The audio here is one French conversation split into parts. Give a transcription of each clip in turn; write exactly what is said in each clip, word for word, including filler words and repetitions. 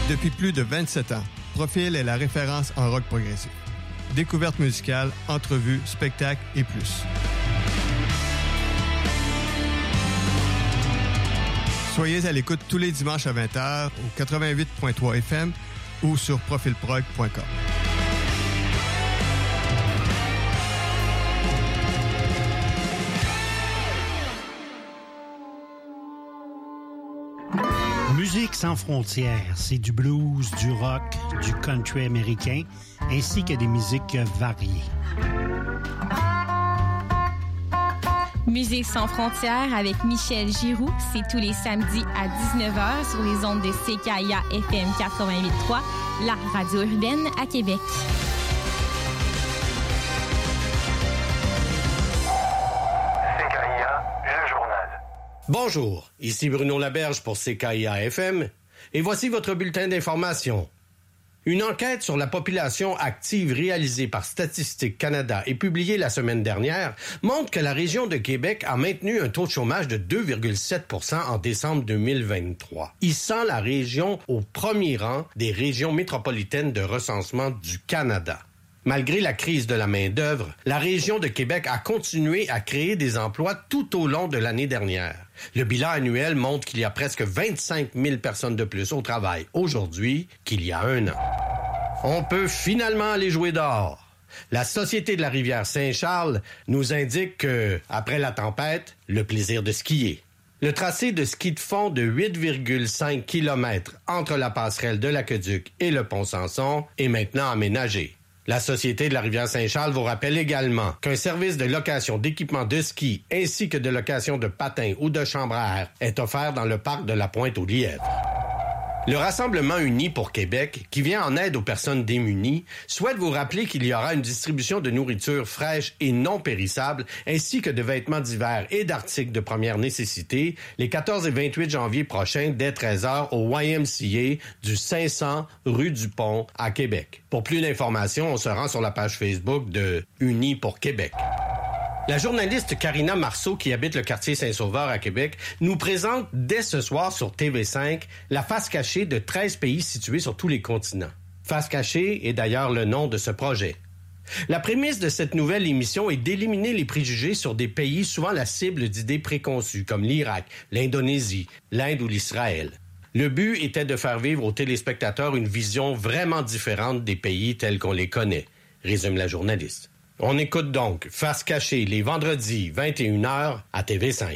Depuis plus de vingt-sept ans, Profil est la référence en rock progressif. Découverte musicale, entrevues, spectacles et plus. Soyez à l'écoute tous les dimanches à vingt heures au quatre-vingt-huit virgule trois F M ou sur profilprog point com. Musique sans frontières, c'est du blues, du rock, du country américain, ainsi que des musiques variées. Musique sans frontières avec Michel Giroux, c'est tous les samedis à dix-neuf heures sur les ondes de C K I A F M quatre-vingt-huit virgule trois, la radio urbaine à Québec. Bonjour, ici Bruno Laberge pour C K I A F M et voici votre bulletin d'information. Une enquête sur la population active réalisée par Statistique Canada et publiée la semaine dernière montre que la région de Québec a maintenu un taux de chômage de deux virgule sept pour cent en décembre deux mille vingt-trois. Hissant la région au premier rang des régions métropolitaines de recensement du Canada. Malgré la crise de la main-d'œuvre, la région de Québec a continué à créer des emplois tout au long de l'année dernière. Le bilan annuel montre qu'il y a presque vingt-cinq mille personnes de plus au travail aujourd'hui qu'il y a un an. On peut finalement aller jouer dehors. La Société de la rivière Saint-Charles nous indique que, après la tempête, le plaisir de skier. Le tracé de ski de fond de huit virgule cinq kilomètres entre la passerelle de l'Aqueduc et le pont Samson est maintenant aménagé. La Société de la rivière Saint-Charles vous rappelle également qu'un service de location d'équipements de ski ainsi que de location de patins ou de chambres à air est offert dans le parc de la Pointe-aux-Lièvres. Le Rassemblement uni pour Québec, qui vient en aide aux personnes démunies, souhaite vous rappeler qu'il y aura une distribution de nourriture fraîche et non périssable, ainsi que de vêtements d'hiver et d'articles de première nécessité, les quatorze et vingt-huit janvier prochains dès treize heures au Y M C A du cinq cents rue du Pont à Québec. Pour plus d'informations, on se rend sur la page Facebook de Unis pour Québec. La journaliste Karina Marceau, qui habite le quartier Saint-Sauveur à Québec, nous présente dès ce soir sur T V cinq la face cachée de treize pays situés sur tous les continents. Face cachée est d'ailleurs le nom de ce projet. La prémisse de cette nouvelle émission est d'éliminer les préjugés sur des pays souvent la cible d'idées préconçues, comme l'Irak, l'Indonésie, l'Inde ou l'Israël. Le but était de faire vivre aux téléspectateurs une vision vraiment différente des pays tels qu'on les connaît, résume la journaliste. On écoute donc Face cachée les vendredis vingt et une heures à T V cinq.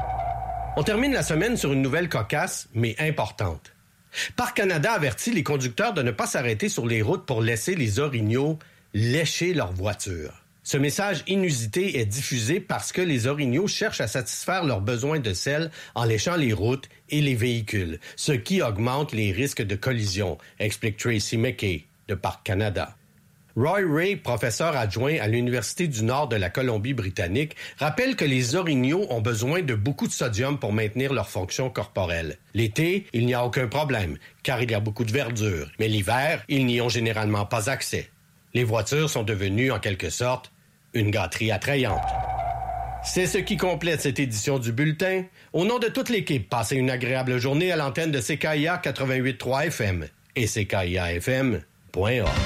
On termine la semaine sur une nouvelle cocasse, mais importante. Parc Canada avertit les conducteurs de ne pas s'arrêter sur les routes pour laisser les orignaux lécher leur voiture. Ce message inusité est diffusé parce que les orignaux cherchent à satisfaire leurs besoins de sel en léchant les routes et les véhicules, ce qui augmente les risques de collision, explique Tracy McKay de Parc Canada. Roy Ray, professeur adjoint à l'Université du Nord de la Colombie-Britannique, rappelle que les orignaux ont besoin de beaucoup de sodium pour maintenir leur fonction corporelle. L'été, il n'y a aucun problème, car il y a beaucoup de verdure, mais l'hiver, ils n'y ont généralement pas accès. Les voitures sont devenues, en quelque sorte, une gâterie attrayante. C'est ce qui complète cette édition du Bulletin. Au nom de toute l'équipe, passez une agréable journée à l'antenne de C K I A quatre-vingt-huit virgule trois F M et C K I A F M point org.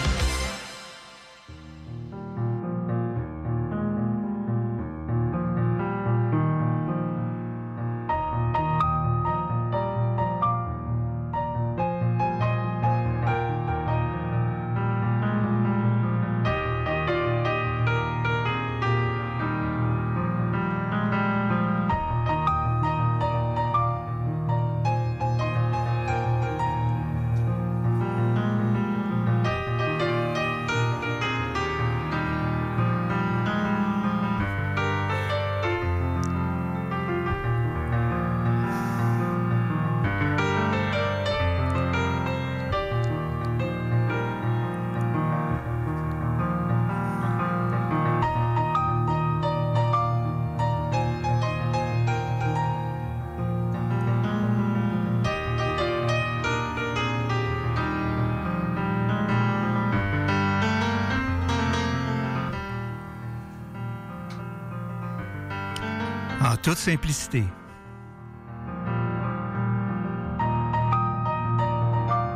En toute simplicité.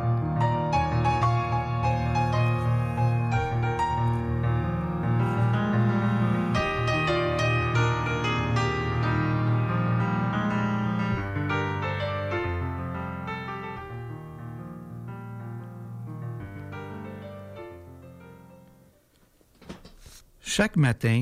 Chaque matin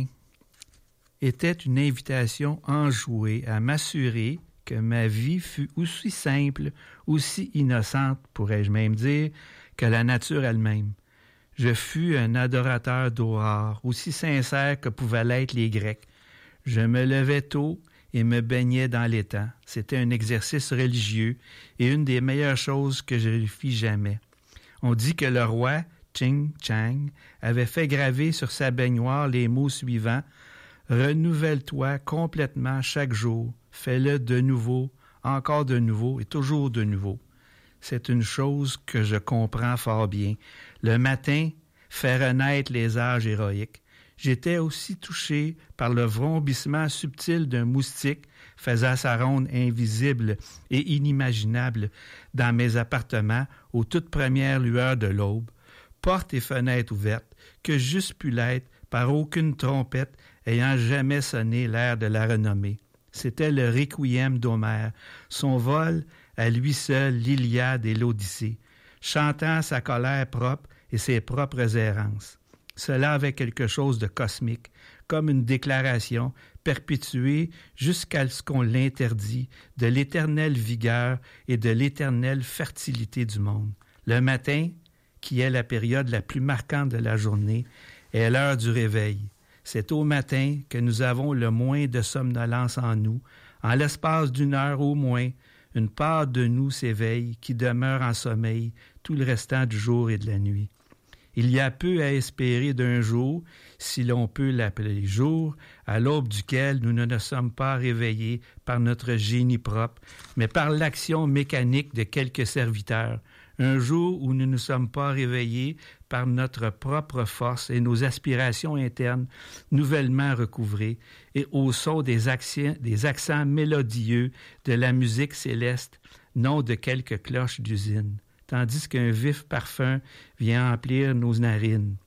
était une invitation enjouée à m'assurer que ma vie fût aussi simple, aussi innocente, pourrais-je même dire, que la nature elle-même. Je fus un adorateur d'aurore, aussi sincère que pouvaient l'être les Grecs. Je me levais tôt et me baignais dans l'étang. C'était un exercice religieux et une des meilleures choses que je ne fis jamais. On dit que le roi, Ching Chang, avait fait graver sur sa baignoire les mots suivants: « Renouvelle-toi complètement chaque jour, fais-le de nouveau, encore de nouveau et toujours de nouveau. » C'est une chose que je comprends fort bien. Le matin fait renaître les âges héroïques. J'étais aussi touché par le vrombissement subtil d'un moustique faisant sa ronde invisible et inimaginable dans mes appartements aux toutes premières lueurs de l'aube, portes et fenêtres ouvertes, que j'eusse pu l'être par aucune trompette ayant jamais sonné l'air de la renommée. C'était le requiem d'Homère, son vol à lui seul l'Iliade et l'Odyssée, chantant sa colère propre et ses propres errances. Cela avait quelque chose de cosmique, comme une déclaration perpétuée jusqu'à ce qu'on l'interdit de l'éternelle vigueur et de l'éternelle fertilité du monde. Le matin, qui est la période la plus marquante de la journée, est l'heure du réveil. C'est au matin que nous avons le moins de somnolence en nous. En l'espace d'une heure au moins, une part de nous s'éveille qui demeure en sommeil tout le restant du jour et de la nuit. Il y a peu à espérer d'un jour, si l'on peut l'appeler jour, à l'aube duquel nous ne nous sommes pas réveillés par notre génie propre, mais par l'action mécanique de quelques serviteurs. Un jour où nous ne nous sommes pas réveillés par notre propre force et nos aspirations internes nouvellement recouvrées et au son des accents, des accents mélodieux de la musique céleste, non de quelques cloches d'usine, tandis qu'un vif parfum vient emplir nos narines.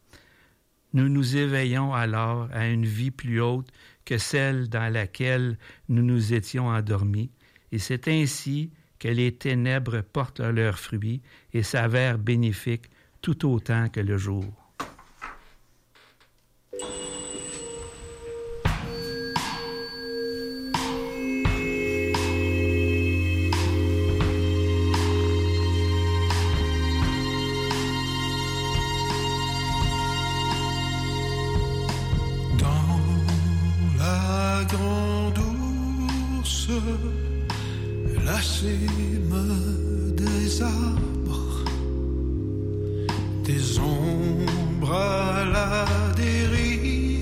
Nous nous éveillons alors à une vie plus haute que celle dans laquelle nous nous étions endormis, et c'est ainsi que les ténèbres portent leurs fruits et s'avèrent bénéfiques tout autant que le jour. Dans la grande ourse, la cime des arbres, des ombres à la dérive,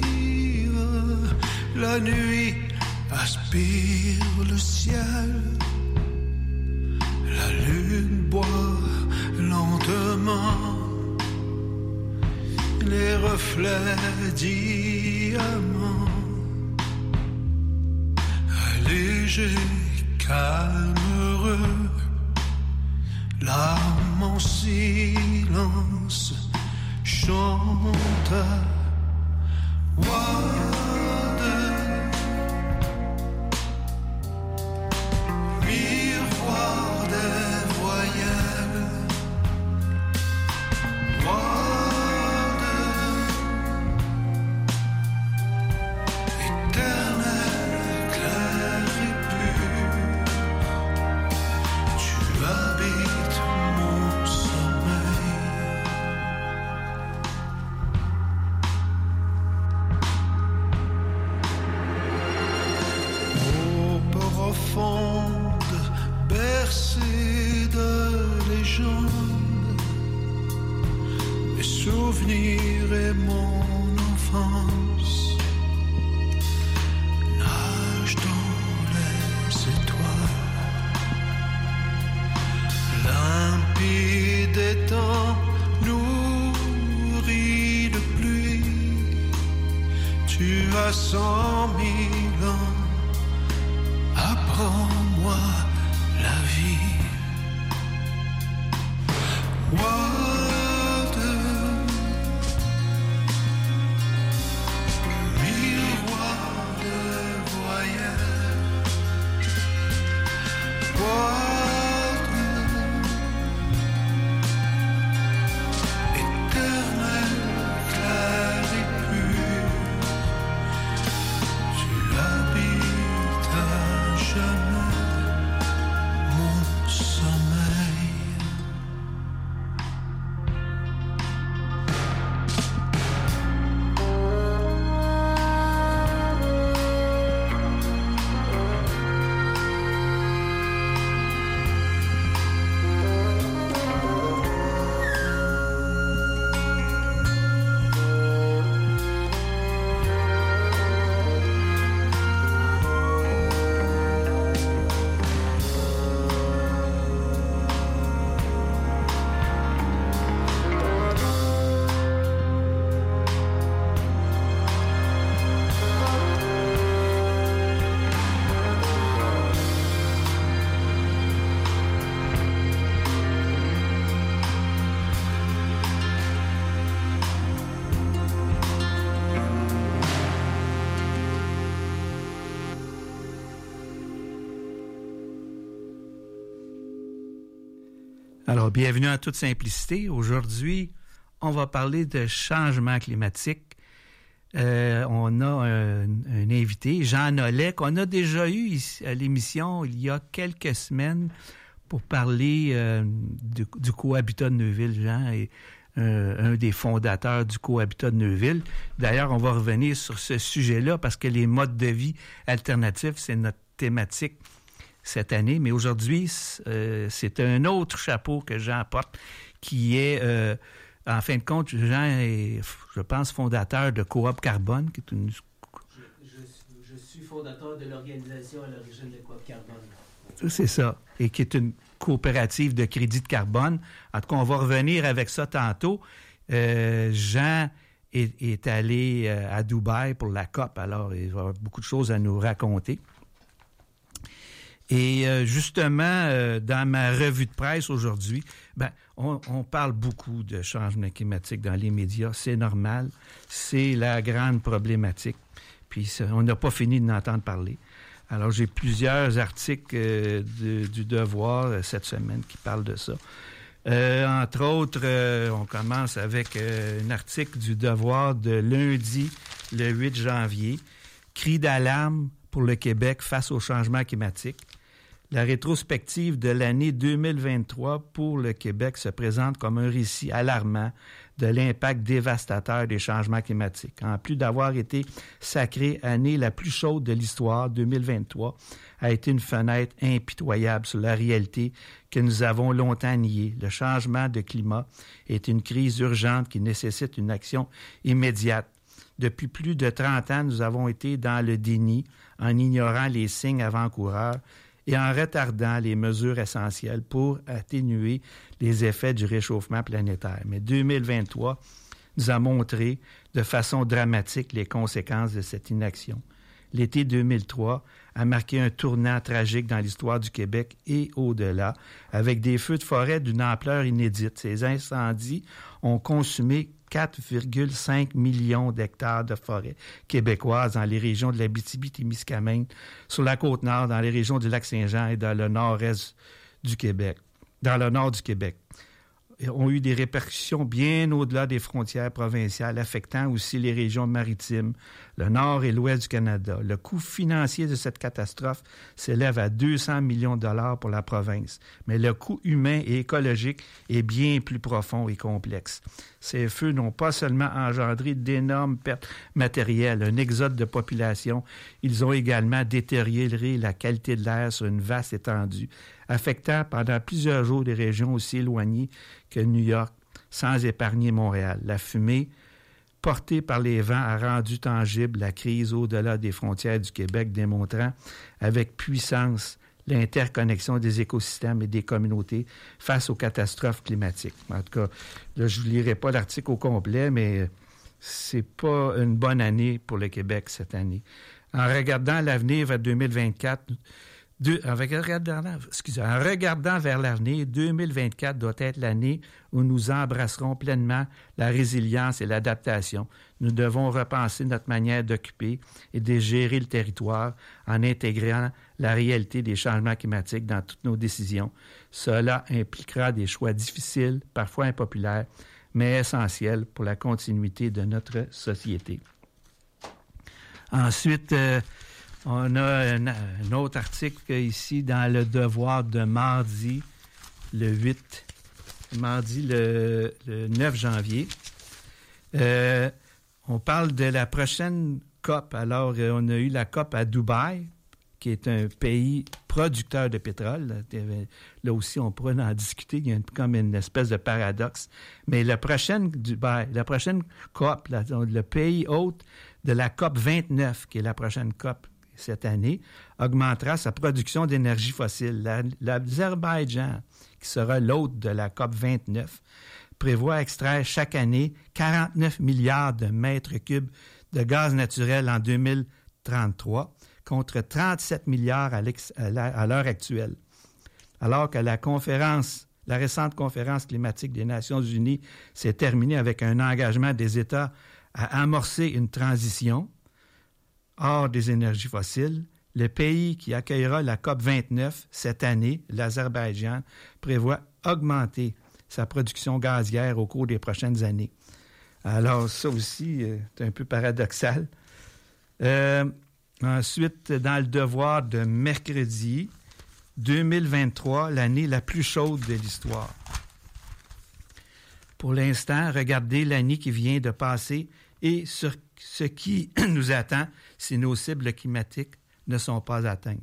la nuit aspire le ciel, la lune boit lentement les reflets diamants, allégés, calme, heureux, l'âme en silence chante. Wade, miroir des voyelles. Wade, éternel, clair et pur. Tu habites mon sommeil. Eau profonde, bercée de légendes, mes souvenirs et mon enfance nagent dans les étoiles. Limpide étang, nourri de pluie, tu as cent mille ans, apprends-moi la vie. Wade, miroir de voyelles. Wade, éternel, clair et pur. Alors, bienvenue en toute simplicité. Aujourd'hui, on va parler de changement climatique. Euh, on a un, un invité, Jean Nollet, qu'on a déjà eu ici à l'émission il y a quelques semaines pour parler euh, du, du Cohabitat de Neuville. Jean est euh, un des fondateurs du Cohabitat de Neuville. D'ailleurs, on va revenir sur ce sujet-là parce que les modes de vie alternatifs, c'est notre thématique cette année. Mais aujourd'hui, euh, c'est un autre chapeau que Jean porte qui est... Euh, En fin de compte, Jean est, je pense, fondateur de Coop Carbone, qui est une... Je, je, je suis fondateur de l'organisation à l'origine de Coop Carbone. C'est ça, et qui est une coopérative de crédit de carbone. En tout cas, on va revenir avec ça tantôt. Euh, Jean est, est allé à Dubaï pour la COP, alors il va avoir beaucoup de choses à nous raconter. Et euh, justement, euh, dans ma revue de presse aujourd'hui, ben, on, on parle beaucoup de changement climatique dans les médias. C'est normal. C'est la grande problématique. Puis ça, on n'a pas fini d'en entendre parler. Alors, j'ai plusieurs articles euh, de, du Devoir euh, cette semaine qui parlent de ça. Euh, entre autres, euh, on commence avec euh, un article du Devoir de lundi, le huit janvier. Cri d'alarme pour le Québec face au changement climatique. La rétrospective de l'année deux mille vingt-trois pour le Québec se présente comme un récit alarmant de l'impact dévastateur des changements climatiques. En plus d'avoir été sacrée année la plus chaude de l'histoire, deux mille vingt-trois a été une fenêtre impitoyable sur la réalité que nous avons longtemps niée. Le changement de climat est une crise urgente qui nécessite une action immédiate. Depuis plus de trente ans, nous avons été dans le déni en ignorant les signes avant-coureurs et en retardant les mesures essentielles pour atténuer les effets du réchauffement planétaire. Mais deux mille vingt-trois nous a montré de façon dramatique les conséquences de cette inaction. L'été deux mille trois a marqué un tournant tragique dans l'histoire du Québec et au-delà, avec des feux de forêt d'une ampleur inédite. Ces incendies ont consumé quatre virgule cinq millions d'hectares de forêts québécoises dans les régions de l'Abitibi-Témiscamingue, sur la Côte-Nord, dans les régions du Lac-Saint-Jean et dans le nord-est du Québec, dans le nord du Québec. Ont eu des répercussions bien au-delà des frontières provinciales, affectant aussi les régions maritimes, le nord et l'ouest du Canada. Le coût financier de cette catastrophe s'élève à deux cents millions de dollars pour la province, mais le coût humain et écologique est bien plus profond et complexe. Ces feux n'ont pas seulement engendré d'énormes pertes matérielles, un exode de population, ils ont également détérioré la qualité de l'air sur une vaste étendue, affectant pendant plusieurs jours des régions aussi éloignées que New York, sans épargner Montréal. La fumée portée par les vents a rendu tangible la crise au-delà des frontières du Québec, démontrant avec puissance l'interconnexion des écosystèmes et des communautés face aux catastrophes climatiques. En tout cas, là, je ne lirai pas l'article au complet, mais c'est pas une bonne année pour le Québec cette année. En regardant l'avenir vers deux mille vingt-quatre, Deux, en, regardant, excusez, en regardant vers l'avenir, deux mille vingt-quatre doit être l'année où nous embrasserons pleinement la résilience et l'adaptation. Nous devons repenser notre manière d'occuper et de gérer le territoire en intégrant la réalité des changements climatiques dans toutes nos décisions. Cela impliquera des choix difficiles, parfois impopulaires, mais essentiels pour la continuité de notre société. Ensuite, euh, on a un, un autre article ici dans le Devoir de mardi, le huit, mardi le, le neuf janvier. Euh, on parle de la prochaine COP. Alors, on a eu la COP à Dubaï, qui est un pays producteur de pétrole. Là aussi, on pourrait en discuter. Il y a comme une espèce de paradoxe. Mais la prochaine Dubaï, la prochaine COP, la, le pays hôte de la COP vingt-neuf, qui est la prochaine COP cette année, augmentera sa production d'énergie fossile. La, L'Azerbaïdjan, qui sera l'hôte de la COP vingt-neuf, prévoit extraire chaque année quarante-neuf milliards de mètres cubes de gaz naturel en deux mille trente-trois, contre trente-sept milliards à, à l'heure actuelle. Alors que la conférence, la récente conférence climatique des Nations unies s'est terminée avec un engagement des États à amorcer une transition hors des énergies fossiles, le pays qui accueillera la COP vingt-neuf cette année, l'Azerbaïdjan, prévoit augmenter sa production gazière au cours des prochaines années. Alors, ça aussi, euh, c'est un peu paradoxal. Euh, ensuite, dans le devoir de mercredi, deux mille vingt-trois, l'année la plus chaude de l'histoire. Pour l'instant, regardez l'année qui vient de passer et sur ce qui nous attend si nos cibles climatiques ne sont pas atteintes.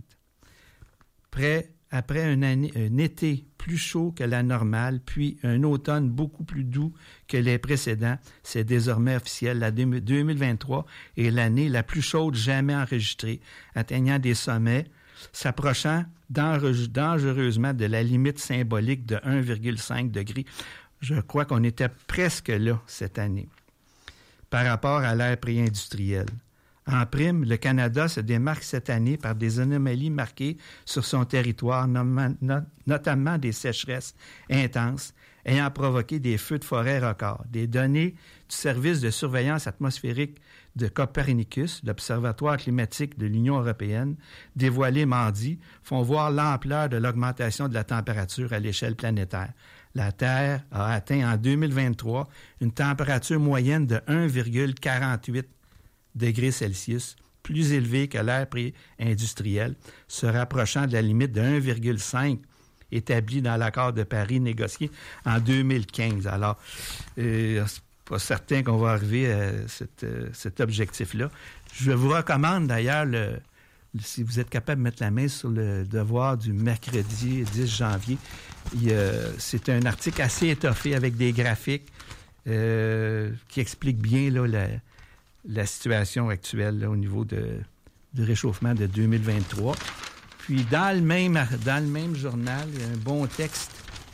Près, après un, année, un été plus chaud que la normale, puis un automne beaucoup plus doux que les précédents, c'est désormais officiel. La deux mille vingt-trois est l'année la plus chaude jamais enregistrée, atteignant des sommets, s'approchant dangereusement de la limite symbolique de un virgule cinq degrés. Je crois qu'on était presque là cette année par rapport à l'ère pré-industrielle. En prime, le Canada se démarque cette année par des anomalies marquées sur son territoire, notamment des sécheresses intenses ayant provoqué des feux de forêt records. Des données du service de surveillance atmosphérique de Copernicus, l'Observatoire climatique de l'Union européenne, dévoilées mardi, font voir l'ampleur de l'augmentation de la température à l'échelle planétaire. La Terre a atteint en deux mille vingt-trois une température moyenne de un virgule quarante-huit degrés Celsius, plus élevée que l'ère pré-industrielle, se rapprochant de la limite de un virgule cinq établie dans l'accord de Paris négocié en deux mille quinze. Alors, euh, c'est pas certain qu'on va arriver à cette, euh, cet objectif-là. Je vous recommande d'ailleurs, le, si vous êtes capable de mettre la main sur le devoir du mercredi dix janvier, il, euh, c'est un article assez étoffé avec des graphiques euh, qui expliquent bien là, la, la situation actuelle là, au niveau de, du réchauffement de deux mille vingt-trois. Puis, dans le même, dans le même journal, il y a un bon texte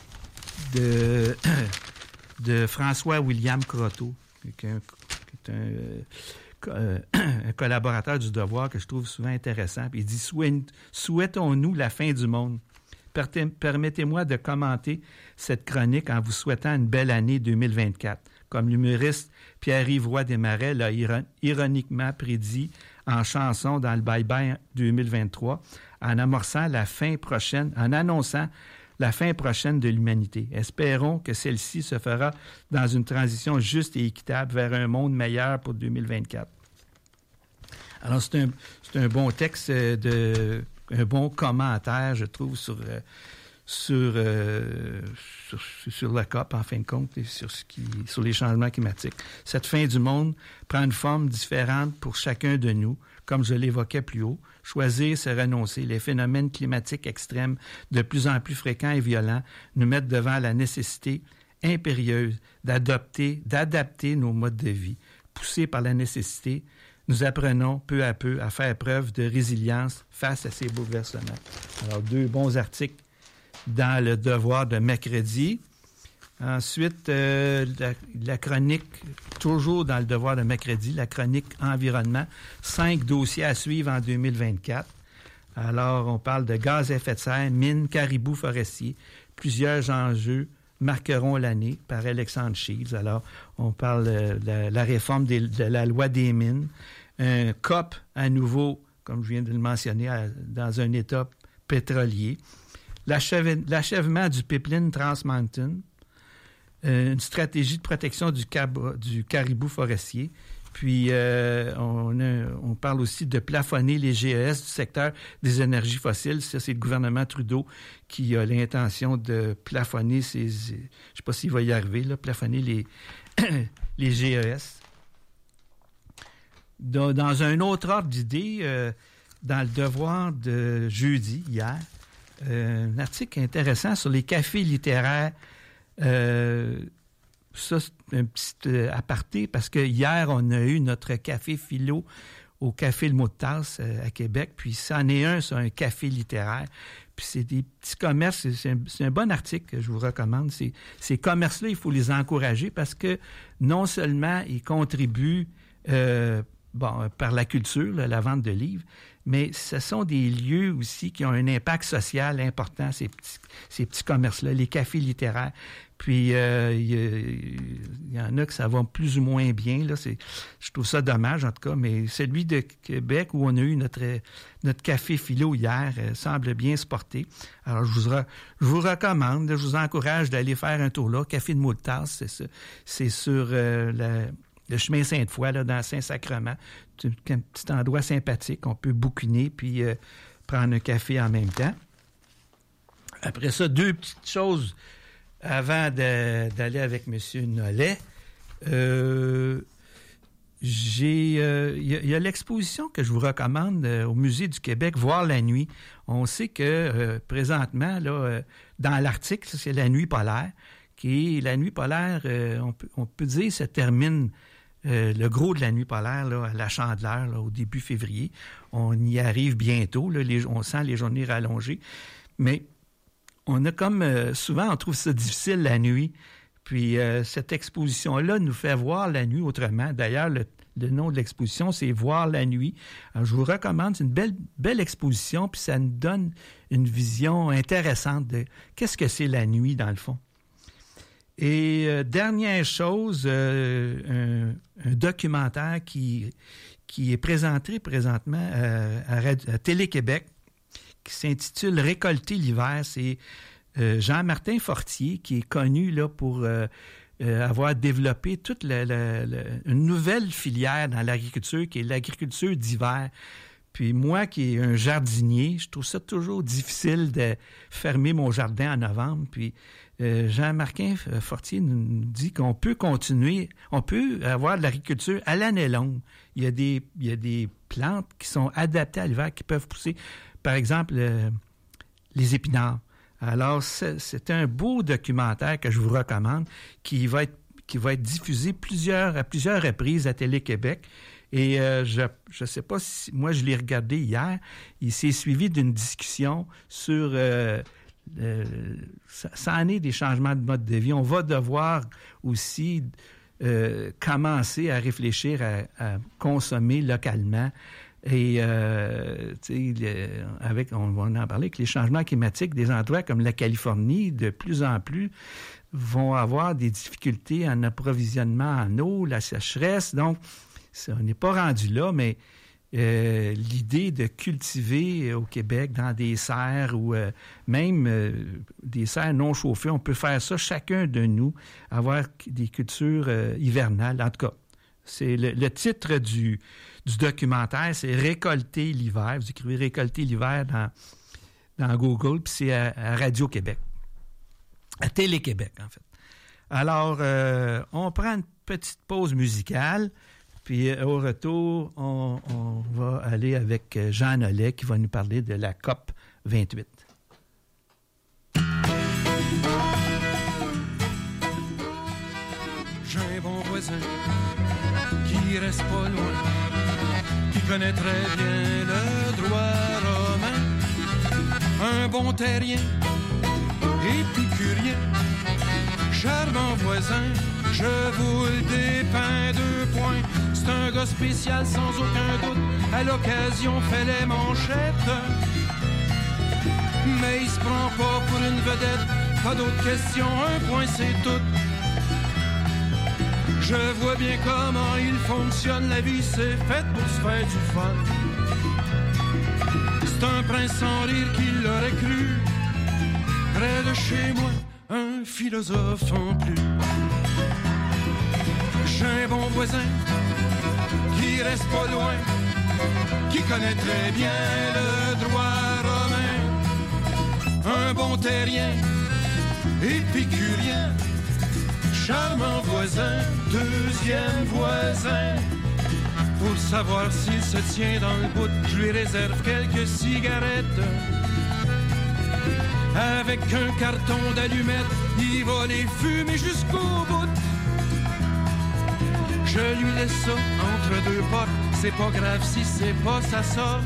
de, de François-William Croteau, qui est un, qui est un, euh, un collaborateur du Devoir que je trouve souvent intéressant. Puis il dit « Souhaitons-nous la fin du monde? Permettez-moi de commenter cette chronique en vous souhaitant une belle année deux mille vingt-quatre. » Comme l'humoriste Pierre-Yves Roy Desmarais l'a ironiquement prédit en chanson dans le Bye Bye deux mille vingt-trois, en amorçant la fin prochaine, en annonçant la fin prochaine de l'humanité. Espérons que celle-ci se fera dans une transition juste et équitable vers un monde meilleur pour deux mille vingt-quatre. Alors, c'est un, c'est un bon texte, de, un bon commentaire, je trouve, sur, sur, euh, sur, sur la C O P, en fin de compte, et sur, ce qui, sur les changements climatiques. Cette fin du monde prend une forme différente pour chacun de nous, comme je l'évoquais plus haut. Choisir, c'est renoncer. Les phénomènes climatiques extrêmes, de plus en plus fréquents et violents, nous mettent devant la nécessité impérieuse d'adopter, d'adapter nos modes de vie. Poussés par la nécessité, nous apprenons peu à peu à faire preuve de résilience face à ces bouleversements. Alors, deux bons articles dans le Devoir de mercredi. Ensuite, euh, la, la chronique, toujours dans le Devoir de mercredi, la chronique environnement, cinq dossiers à suivre en deux mille vingt-quatre. Alors, on parle de gaz à effet de serre, mines, caribous forestiers. Plusieurs enjeux marqueront l'année par Alexandre Shields. Alors, on parle de la, la réforme des, de la loi des mines, un C O P à nouveau, comme je viens de le mentionner, à, dans un état pétrolier, l'achève, l'achèvement du pipeline Trans Mountain, une stratégie de protection du, cab- du caribou forestier. Puis, euh, on, a, on parle aussi de plafonner les G E S du secteur des énergies fossiles. Ça, c'est le gouvernement Trudeau qui a l'intention de plafonner ces... Je ne sais pas s'il va y arriver, là, plafonner les, les G E S. Dans, dans un autre ordre d'idée, euh, dans le Devoir de jeudi, hier, euh, un article intéressant sur les cafés littéraires. Euh, ça, c'est un petit euh, aparté parce que hier, on a eu notre café philo au Café Le Mot de Tasse euh, à Québec. Puis, c'en est un, c'est un café littéraire. Puis, c'est des petits commerces. C'est un, c'est un bon article que je vous recommande. C'est, ces commerces-là, il faut les encourager parce que non seulement ils contribuent euh, bon, par la culture, là, la vente de livres, mais ce sont des lieux aussi qui ont un impact social important, ces petits, ces petits commerces-là, les cafés littéraires. Puis, euh, il y, y en a que ça va plus ou moins bien. Là, c'est, je trouve ça dommage, en tout cas, mais celui de Québec, où on a eu notre, notre café philo hier, euh, semble bien se porter. Alors, je vous, re, je vous recommande, je vous encourage d'aller faire un tour là. Café de Moultasse, c'est, c'est sur euh, la, le chemin Sainte-Foy, là, dans Saint-Sacrement. C'est un petit endroit sympathique. On peut bouquiner puis euh, prendre un café en même temps. Après ça, deux petites choses avant de, d'aller avec M. Nollet. Euh, j'ai, euh, il y a, y a l'exposition que je vous recommande euh, au Musée du Québec, Voir la nuit. On sait que euh, présentement, là, euh, dans l'article, c'est la nuit polaire, qui est la nuit polaire, euh, on, peut, on peut dire, ça termine euh, le gros de la nuit polaire là, à la Chandeleur, là, au début février. On y arrive bientôt, là, les, on sent les journées rallongées. Mais on a comme, euh, souvent, on trouve ça difficile la nuit. Puis euh, cette exposition-là nous fait voir la nuit autrement. D'ailleurs, le, le nom de l'exposition, c'est « Voir la nuit ». Alors, je vous recommande, c'est une belle, belle exposition, puis ça nous donne une vision intéressante de qu'est-ce que c'est la nuit, dans le fond. Et euh, dernière chose, euh, un, un documentaire qui, qui est présenté présentement euh, à, à Télé-Québec, qui s'intitule « Récolter l'hiver ». C'est euh, Jean-Martin Fortier, qui est connu là, pour euh, euh, avoir développé toute la, la, la, une nouvelle filière dans l'agriculture, qui est l'agriculture d'hiver. Puis moi, qui est un jardinier, je trouve ça toujours difficile de fermer mon jardin en novembre. Puis euh, Jean-Martin Fortier nous dit qu'on peut continuer, on peut avoir de l'agriculture à l'année longue. Il y a des, il y a des plantes qui sont adaptées à l'hiver, qui peuvent pousser. Par exemple, euh, les épinards. Alors, c'est, c'est un beau documentaire que je vous recommande qui va être, qui va être diffusé plusieurs, à plusieurs reprises à Télé-Québec. Et euh, je ne sais pas si... Moi, je l'ai regardé hier. Il s'est suivi d'une discussion sur... Euh, euh, ça, ça en est des changements de mode de vie. On va devoir aussi euh, commencer à réfléchir à, à consommer localement. Et, euh, tu sais, avec, on va en parler, avec les changements climatiques, des endroits comme la Californie, de plus en plus, vont avoir des difficultés en approvisionnement en eau, la sécheresse. Donc, ça, on n'est pas rendu là, mais euh, l'idée de cultiver au Québec dans des serres ou euh, même euh, des serres non chauffées, on peut faire ça, chacun de nous, avoir des cultures euh, hivernales. En tout cas, c'est le, le titre du, du documentaire, c'est « Récolter l'hiver ». Vous écrivez « Récolter l'hiver » dans, dans Google, puis c'est à, à Radio-Québec, à Télé-Québec, en fait. Alors, euh, on prend une petite pause musicale, puis au retour, on, on va aller avec Jean Nollet qui va nous parler de la C O P vingt-huit. J'ai un bon voisin qui reste pas loin, qui connaît très bien le droit romain. Un bon terrien, épicurien, charmant voisin, je vous le dépeins deux points. C'est un gars spécial sans aucun doute, à l'occasion fait les manchettes. Mais il se prend pas pour une vedette, pas d'autres questions, un point c'est tout. Je vois bien comment il fonctionne, la vie c'est faite pour se faire du fun. C'est un prince sans rire qui l'aurait cru, près de chez moi, un philosophe en plus. J'ai un bon voisin qui reste pas loin, qui connaît très bien le droit romain. Un bon terrien, épicurien, charmant voisin, deuxième voisin. Pour savoir s'il se tient dans le bout, je lui réserve quelques cigarettes. Avec un carton d'allumettes, il va les fumer jusqu'au bout. Je lui laisse ça entre deux portes, c'est pas grave si c'est pas sa sorte.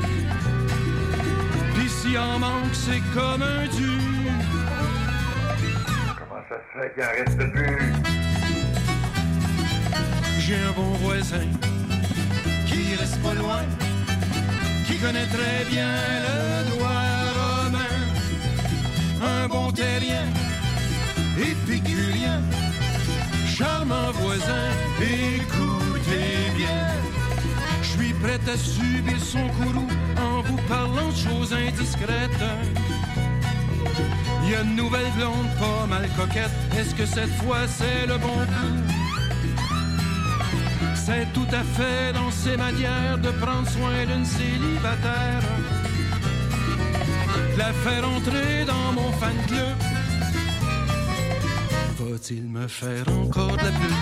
Pis s'il en manque, c'est comme un dur. Comment ça se fait qu'il en reste plus? J'ai un bon voisin qui reste pas loin, qui connaît très bien le droit romain. Un bon terrien, épicurien, charmant voisin, écoutez bien. Je suis prêt à subir son courroux en vous parlant de choses indiscrètes. Il y a une nouvelle blonde pas mal coquette. Est-ce que cette fois c'est le bon coup? C'est tout à fait dans ses manières de prendre soin d'une célibataire, de la faire entrer dans mon fan club. Va-t-il me faire encore de la pub?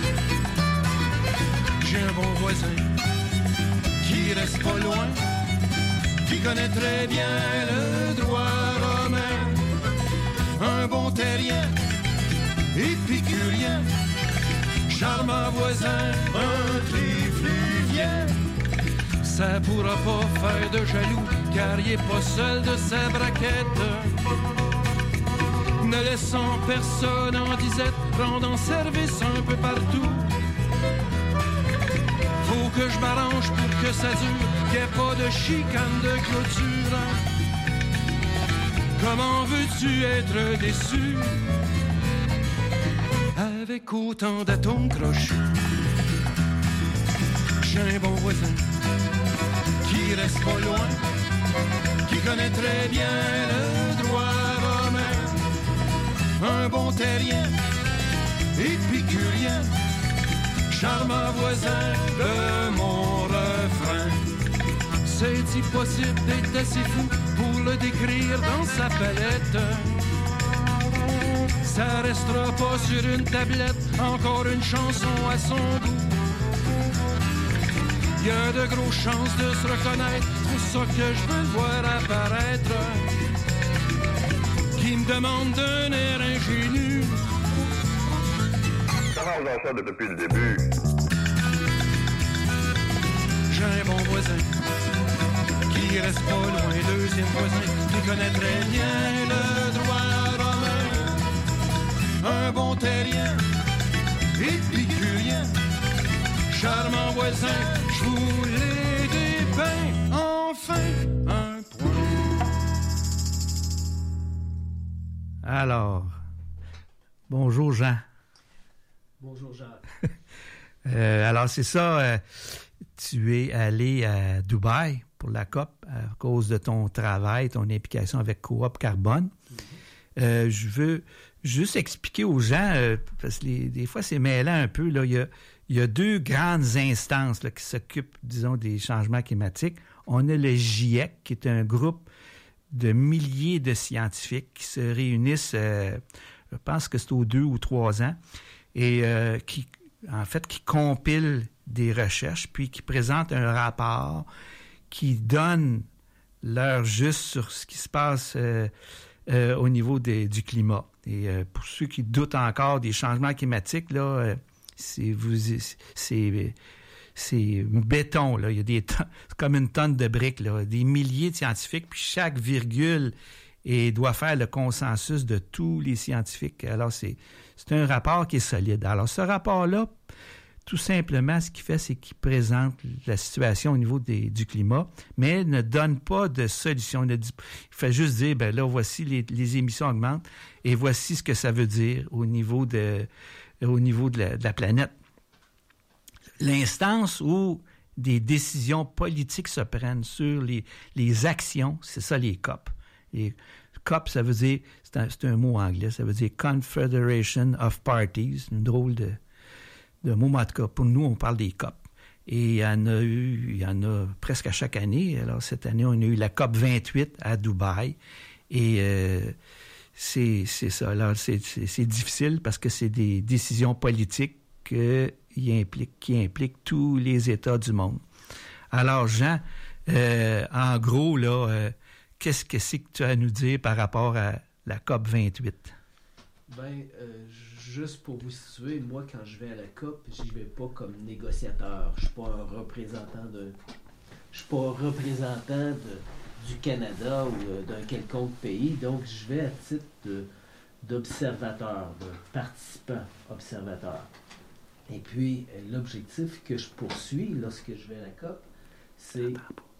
J'ai un bon voisin qui reste pas loin, qui connaît très bien le droit romain. Un bon terrien, épicurien, charmant voisin, un trifluvien. Ça pourra pas faire de jaloux, car il est pas seul de sa braquette. Ne laissant personne en disette, rendant service un peu partout. Faut que je m'arrange pour que ça dure, qu'il n'y ait pas de chicane de clôture. Comment veux-tu être déçu avec autant d'atomes crochus? J'ai un bon voisin qui reste pas loin, qui connaît très bien le droit romain. Un bon terrien, épicurien, charmant voisin de mon refrain. C'est impossible d'être assez fou pour le décrire dans sa palette. Ça restera pas sur une tablette, encore une chanson à son goût. Il y a de grosses chances de se reconnaître, c'est pour ça que je veux le voir apparaître. Qui me demande d'un air ingénu. Ça va dans ça depuis le début. J'ai un bon voisin qui reste pas loin, deuxième voisin qui connaît très bien le droit romain. Un bon terrien, épicurien, charmant voisin, je vous l'ai dépeint, enfin un point. Alors, bonjour Jean. Bonjour Jacques. euh, alors c'est ça, euh, tu es allé à Dubaï pour la C O P à cause de ton travail, ton implication avec Coop Carbone. Mm-hmm. Euh, je veux juste expliquer aux gens, euh, parce que les, des fois c'est mêlant un peu, là, il y a, il y a deux grandes instances là, qui s'occupent, disons, des changements climatiques. On a le GIEC, qui est un groupe de milliers de scientifiques qui se réunissent, euh, je pense que c'est aux deux ou trois ans, et euh, qui, en fait, qui compilent des recherches, puis qui présentent un rapport qui donne l'heure juste sur ce qui se passe euh, euh, au niveau des, du climat. Et euh, pour ceux qui doutent encore des changements climatiques, là, euh, c'est, vous, c'est, c'est béton, là. Il y a des tonnes, c'est comme une tonne de briques, là, des milliers de scientifiques, puis chaque virgule et doit faire le consensus de tous les scientifiques. Alors, c'est, c'est un rapport qui est solide. Alors, ce rapport-là, tout simplement, ce qu'il fait, c'est qu'il présente la situation au niveau des, du climat, mais ne donne pas de solution. Il, dit, il fait juste dire, ben là, voici les, les émissions augmentent et voici ce que ça veut dire au niveau de, au niveau de la, de la planète. L'instance où des décisions politiques se prennent sur les, les actions, c'est ça les C O P. Les C O P, ça veut dire, c'est un, c'est un mot anglais, ça veut dire Confederation of Parties, une drôle de de mots, en tout cas, pour nous, on parle des C O P. Et il y en a eu, il y en a presque à chaque année. Alors, cette année, on a eu la C O P vingt-huit à Dubaï. Et euh, c'est, c'est ça. Alors, c'est, c'est, c'est difficile parce que c'est des décisions politiques que, qui, impliquent, qui impliquent tous les États du monde. Alors, Jean, euh, en gros, là, euh, qu'est-ce que c'est que tu as à nous dire par rapport à la C O P vingt-huit? Ben, euh, juste pour vous situer, moi, quand je vais à la C O P, j'y vais pas comme négociateur. Je suis pas un représentant de... Je suis pas un représentant de, du Canada ou euh, d'un quelconque pays. Donc, je vais à titre de, d'observateur, de participant observateur. Et puis, euh, l'objectif que je poursuis lorsque je vais à la C O P, c'est...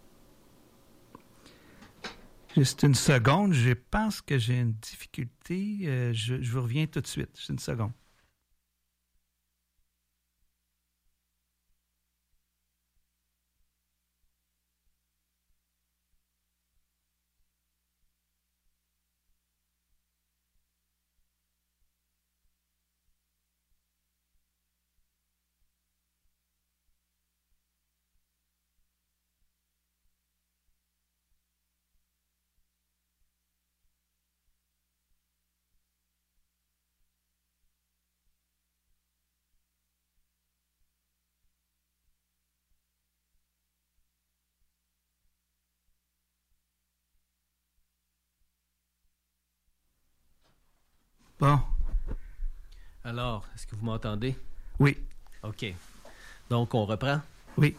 Juste une seconde, je pense que j'ai une difficulté. Euh, je, je vous reviens tout de suite. Juste une seconde. Bon. Alors, est-ce que vous m'entendez? Oui. OK. Donc, on reprend? Oui.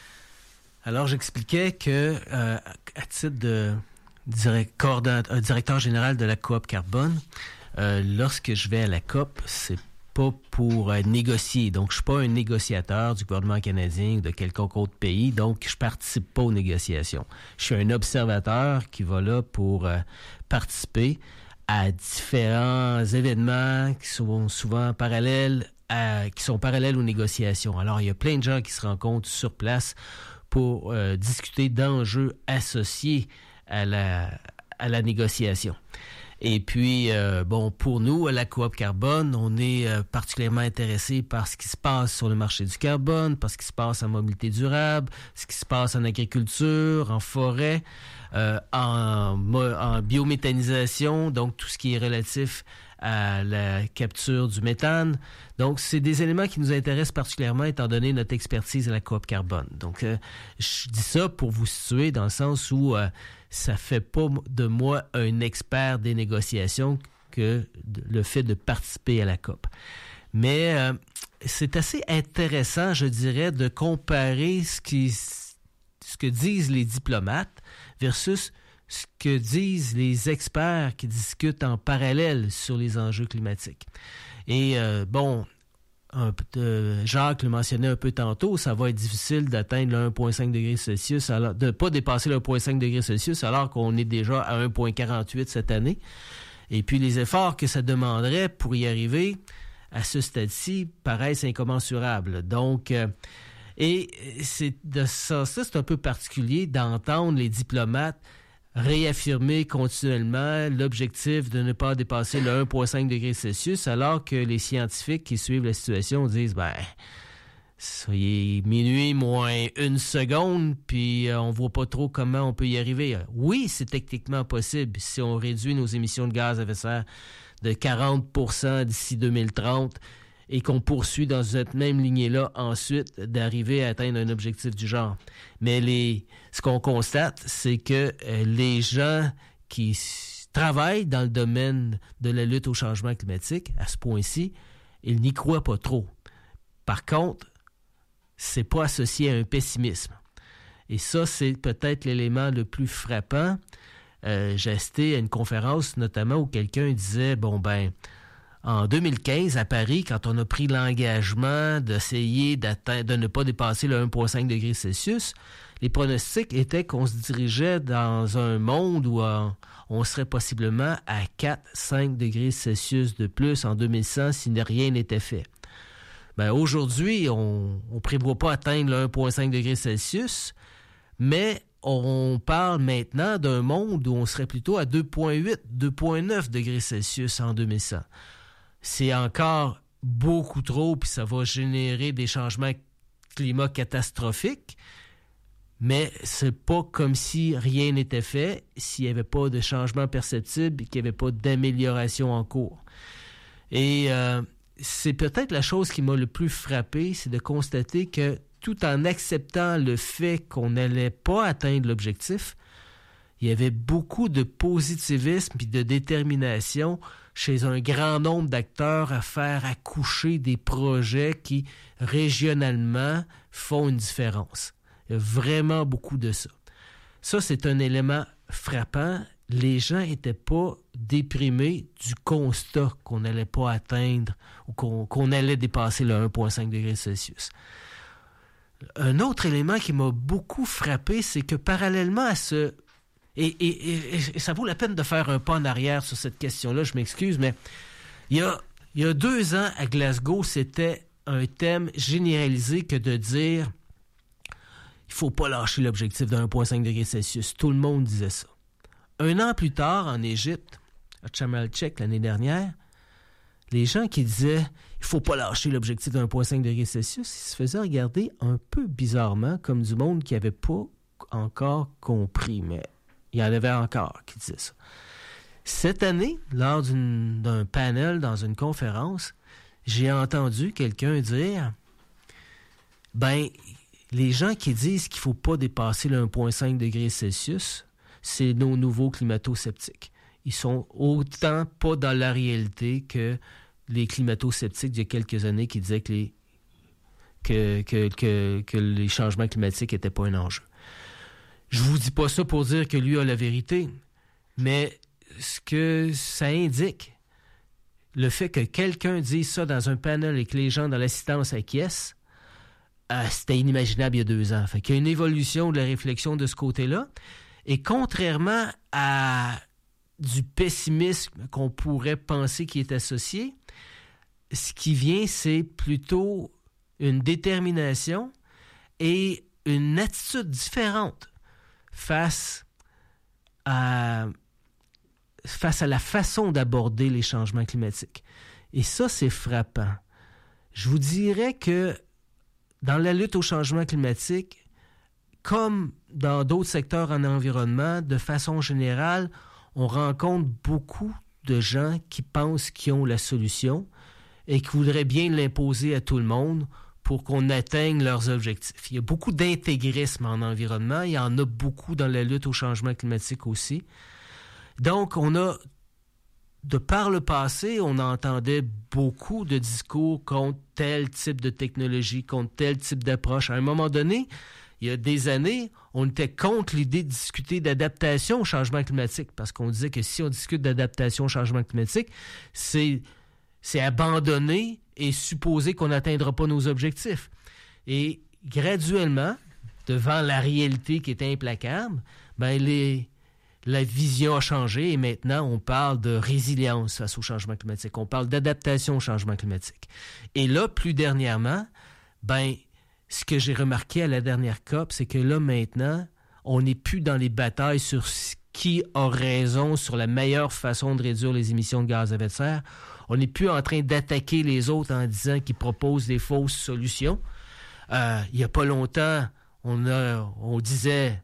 Alors, j'expliquais que, euh, à titre de direct, coordonnateur, directeur général de la Coop Carbone, euh, lorsque je vais à la C O P, c'est pas pour euh, négocier. Donc, je suis pas un négociateur du gouvernement canadien ou de quelconque autre pays. Donc, je participe pas aux négociations. Je suis un observateur qui va là pour euh, participer à différents événements qui sont souvent parallèles à, qui sont parallèles aux négociations. Alors, il y a plein de gens qui se rencontrent sur place pour euh, discuter d'enjeux associés à la, à la négociation. Et puis, euh, bon, pour nous, à la Coop Carbone, on est euh, particulièrement intéressé par ce qui se passe sur le marché du carbone, par ce qui se passe en mobilité durable, ce qui se passe en agriculture, en forêt, euh, en, en biométhanisation, donc tout ce qui est relatif à la capture du méthane. Donc, c'est des éléments qui nous intéressent particulièrement étant donné notre expertise à la Coop Carbone. Donc, euh, je dis ça pour vous situer dans le sens où euh, ça fait pas de moi un expert des négociations que le fait de participer à la C O P. Mais euh, c'est assez intéressant, je dirais, de comparer ce, qui, ce que disent les diplomates versus ce que disent les experts qui discutent en parallèle sur les enjeux climatiques. Et euh, bon, un, euh, Jacques le mentionnait un peu tantôt, ça va être difficile d'atteindre le un virgule cinq degrés Celsius, alors, de ne pas dépasser le un virgule cinq degrés Celsius alors qu'on est déjà à un virgule quarante-huit cette année. Et puis les efforts que ça demanderait pour y arriver à ce stade-ci paraissent incommensurables. Donc, euh, et c'est de ça, ça, c'est un peu particulier d'entendre les diplomates réaffirmer continuellement l'objectif de ne pas dépasser le un virgule cinq degrés Celsius, alors que les scientifiques qui suivent la situation disent, ben, soyez minuit moins une seconde, puis euh, on voit pas trop comment on peut y arriver. Oui, c'est techniquement possible si on réduit nos émissions de gaz à effet de serre de quarante pour cent d'ici deux mille trente et qu'on poursuit dans cette même lignée-là ensuite d'arriver à atteindre un objectif du genre. Mais les, ce qu'on constate, c'est que euh, les gens qui s- travaillent dans le domaine de la lutte au changement climatique, à ce point-ci, ils n'y croient pas trop. Par contre, c'est pas associé à un pessimisme. Et ça, c'est peut-être l'élément le plus frappant. Euh, j'ai assisté à une conférence, notamment, où quelqu'un disait, bon ben, en deux mille quinze, à Paris, quand on a pris l'engagement d'essayer d'atteindre, de ne pas dépasser le un virgule cinq degrés Celsius, les pronostics étaient qu'on se dirigeait dans un monde où euh, on serait possiblement à quatre à cinq degrés Celsius de plus en deux mille cent si rien n'était fait. Ben, aujourd'hui, on ne prévoit pas atteindre le un virgule cinq degrés Celsius, mais on parle maintenant d'un monde où on serait plutôt à deux virgule huit, deux virgule neuf degrés Celsius en deux mille cent. C'est encore beaucoup trop, puis ça va générer des changements climat catastrophiques, mais c'est pas comme si rien n'était fait, s'il n'y avait pas de changement perceptible et qu'il n'y avait pas d'amélioration en cours. Et euh, c'est peut-être la chose qui m'a le plus frappé, c'est de constater que tout en acceptant le fait qu'on n'allait pas atteindre l'objectif, il y avait beaucoup de positivisme et de détermination chez un grand nombre d'acteurs à faire accoucher des projets qui, régionalement, font une différence. Il y a vraiment beaucoup de ça. Ça, c'est un élément frappant les gens n'étaient pas déprimés du constat qu'on n'allait pas atteindre ou qu'on, qu'on allait dépasser le un virgule cinq degrés Celsius. Un autre élément qui m'a beaucoup frappé, c'est que parallèlement à ce... Et, et, et, et ça vaut la peine de faire un pas en arrière sur cette question-là, je m'excuse, mais il y a, il y a deux ans à Glasgow, c'était un thème généralisé que de dire il ne faut pas lâcher l'objectif de un virgule cinq degrés Celsius. Tout le monde disait ça. Un an plus tard, en Égypte, à Sharm el-Sheikh l'année dernière, les gens qui disaient il ne faut pas lâcher l'objectif de un virgule cinq degrés Celsius, ils se faisaient regarder un peu bizarrement comme du monde qui n'avait pas encore compris, mais il y en avait encore qui disaient ça. Cette année, lors d'une, d'un panel dans une conférence, j'ai entendu quelqu'un dire ben, les gens qui disent qu'il ne faut pas dépasser le un virgule cinq degrés Celsius, c'est nos nouveaux climato-sceptiques. Ils sont autant pas dans la réalité que les climato-sceptiques d'il y a quelques années qui disaient que les, que, que, que, que les changements climatiques n'étaient pas un enjeu. Je vous dis pas ça pour dire que lui a la vérité, mais ce que ça indique, le fait que quelqu'un dise ça dans un panel et que les gens dans l'assistance acquiescent, euh, c'était inimaginable il y a deux ans. Fait qu'il y a une évolution de la réflexion de ce côté-là. Et contrairement à du pessimisme qu'on pourrait penser qui est associé, ce qui vient, c'est plutôt une détermination et une attitude différente face à, face à la façon d'aborder les changements climatiques. Et ça, c'est frappant. Je vous dirais que dans la lutte au changement climatique, comme dans d'autres secteurs en environnement, de façon générale, on rencontre beaucoup de gens qui pensent qu'ils ont la solution et qui voudraient bien l'imposer à tout le monde pour qu'on atteigne leurs objectifs. Il y a beaucoup d'intégrisme en environnement, il y en a beaucoup dans la lutte au changement climatique aussi. Donc, on a, de par le passé, on entendait beaucoup de discours contre tel type de technologie, contre tel type d'approche. À un moment donné, il y a des années, on était contre l'idée de discuter d'adaptation au changement climatique parce qu'on disait que si on discute d'adaptation au changement climatique, c'est, c'est abandonner et supposer qu'on n'atteindra pas nos objectifs. Et graduellement, devant la réalité qui est implacable, ben les, la vision a changé et maintenant on parle de résilience face au changement climatique. On parle d'adaptation au changement climatique. Et là, plus dernièrement, ben ce que j'ai remarqué à la dernière C O P, c'est que là, maintenant, on n'est plus dans les batailles sur qui a raison sur la meilleure façon de réduire les émissions de gaz à effet de serre. On n'est plus en train d'attaquer les autres en disant qu'ils proposent des fausses solutions. Euh, il n'y a pas longtemps, on, a, on disait,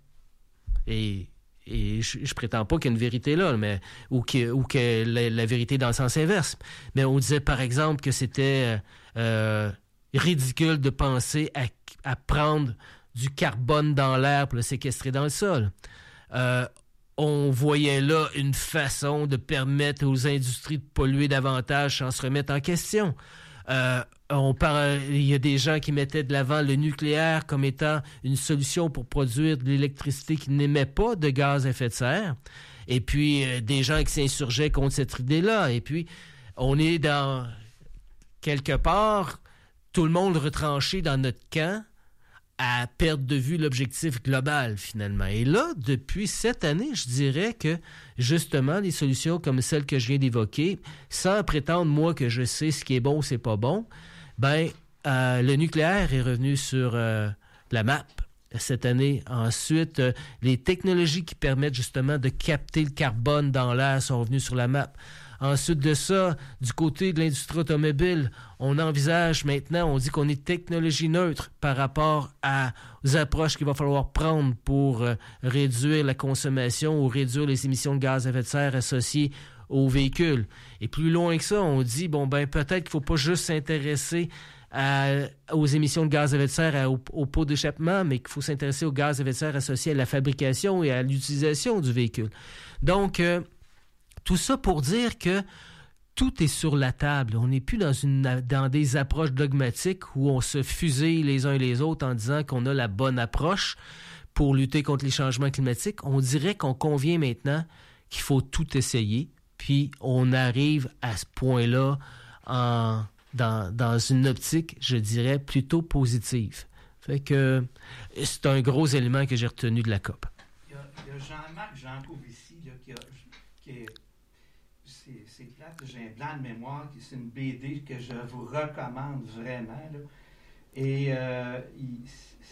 et, et je ne prétends pas qu'il y a une vérité là, mais, ou que, ou que la, la vérité est dans le sens inverse, mais on disait par exemple que c'était... Euh, ridicule de penser à, à prendre du carbone dans l'air pour le séquestrer dans le sol. Euh, on voyait là une façon de permettre aux industries de polluer davantage sans se remettre en question. Euh, on parle, il y a des gens qui mettaient de l'avant le nucléaire comme étant une solution pour produire de l'électricité qui n'émet pas de gaz à effet de serre. Et puis, euh, des gens qui s'insurgeaient contre cette idée-là. Et puis, on est dans... quelque part... tout le monde retranché dans notre camp à perdre de vue l'objectif global, finalement. Et là, depuis cette année, je dirais que, justement, des solutions comme celles que je viens d'évoquer, sans prétendre, moi, que je sais ce qui est bon ou c'est pas bon, ben, euh, le nucléaire est revenu sur euh, la map cette année. Ensuite, euh, les technologies qui permettent, justement, de capter le carbone dans l'air sont revenues sur la map. Ensuite de ça, du côté de l'industrie automobile, on envisage maintenant, on dit qu'on est technologie neutre par rapport à, aux approches qu'il va falloir prendre pour euh, réduire la consommation ou réduire les émissions de gaz à effet de serre associées aux véhicules. Et plus loin que ça, on dit, bon, ben peut-être qu'il ne faut pas juste s'intéresser à, aux émissions de gaz à effet de serre, à, aux, aux pots d'échappement, mais qu'il faut s'intéresser aux gaz à effet de serre associés à la fabrication et à l'utilisation du véhicule. Donc, euh, tout ça pour dire que tout est sur la table. On n'est plus dans, une, dans des approches dogmatiques où on se fusille les uns et les autres en disant qu'on a la bonne approche pour lutter contre les changements climatiques. On dirait qu'on convient maintenant qu'il faut tout essayer. Puis on arrive à ce point-là en, dans, dans une optique, je dirais, plutôt positive. Fait que c'est un gros élément que j'ai retenu de la C O P. Il y a, il y a Jean-Marc Jancovici là, qui a... Qui est, c'est, c'est plate, j'ai un blanc de mémoire, c'est une B D que je vous recommande vraiment. Là. Et euh, il,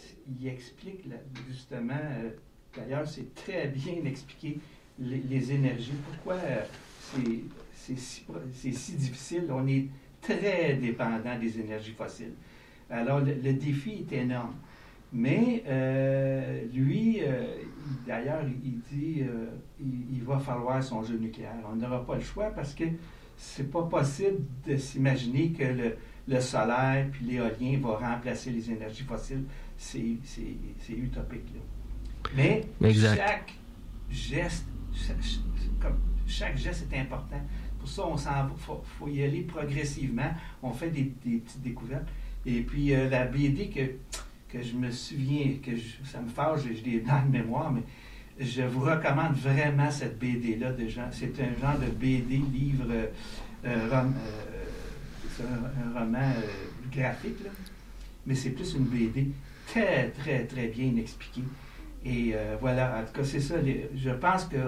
il explique là, justement, euh, d'ailleurs c'est très bien expliqué, les, les énergies. Pourquoi euh, c'est, c'est, si, c'est si difficile? On est très dépendant des énergies fossiles. Alors le, le défi est énorme. Mais euh, lui, euh, il, d'ailleurs, il dit euh, il, il va falloir son jeu nucléaire. On n'aura pas le choix parce que c'est pas possible de s'imaginer que le, le solaire puis l'éolien va remplacer les énergies fossiles. C'est, c'est, c'est utopique. Là. Mais exact. chaque geste, chaque, comme, chaque geste est important. Pour ça, on s'en va. Il faut, faut y aller progressivement. On fait des, des petites découvertes. Et puis euh, la B D que que je me souviens, que je, ça me fâche, j'ai des blancs de mémoire, mais je vous recommande vraiment cette B D-là. De genre, c'est un genre de B D, livre, euh, rom, euh, c'est un, un roman euh, graphique, là. Mais c'est plus une B D très, très, très bien expliquée. Et euh, voilà, en tout cas, c'est ça. Les, je pense qu'il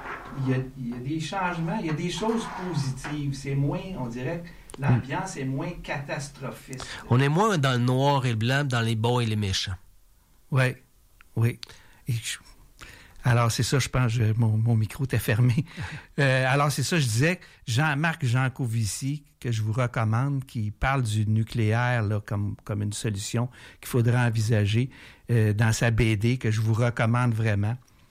y a, y a des changements, il y a des choses positives. C'est moins, on dirait que l'ambiance est moins catastrophiste. On est moins dans le noir et le blanc, dans les bons et les méchants. Oui, oui. Et je, alors, c'est ça, je pense, je, mon, mon micro était fermé. Euh, alors, c'est ça, je disais, Jean-Marc Jancovici, que je vous recommande, qui parle du nucléaire là, comme, comme une solution qu'il faudrait envisager euh, dans sa B D, que je vous recommande vraiment.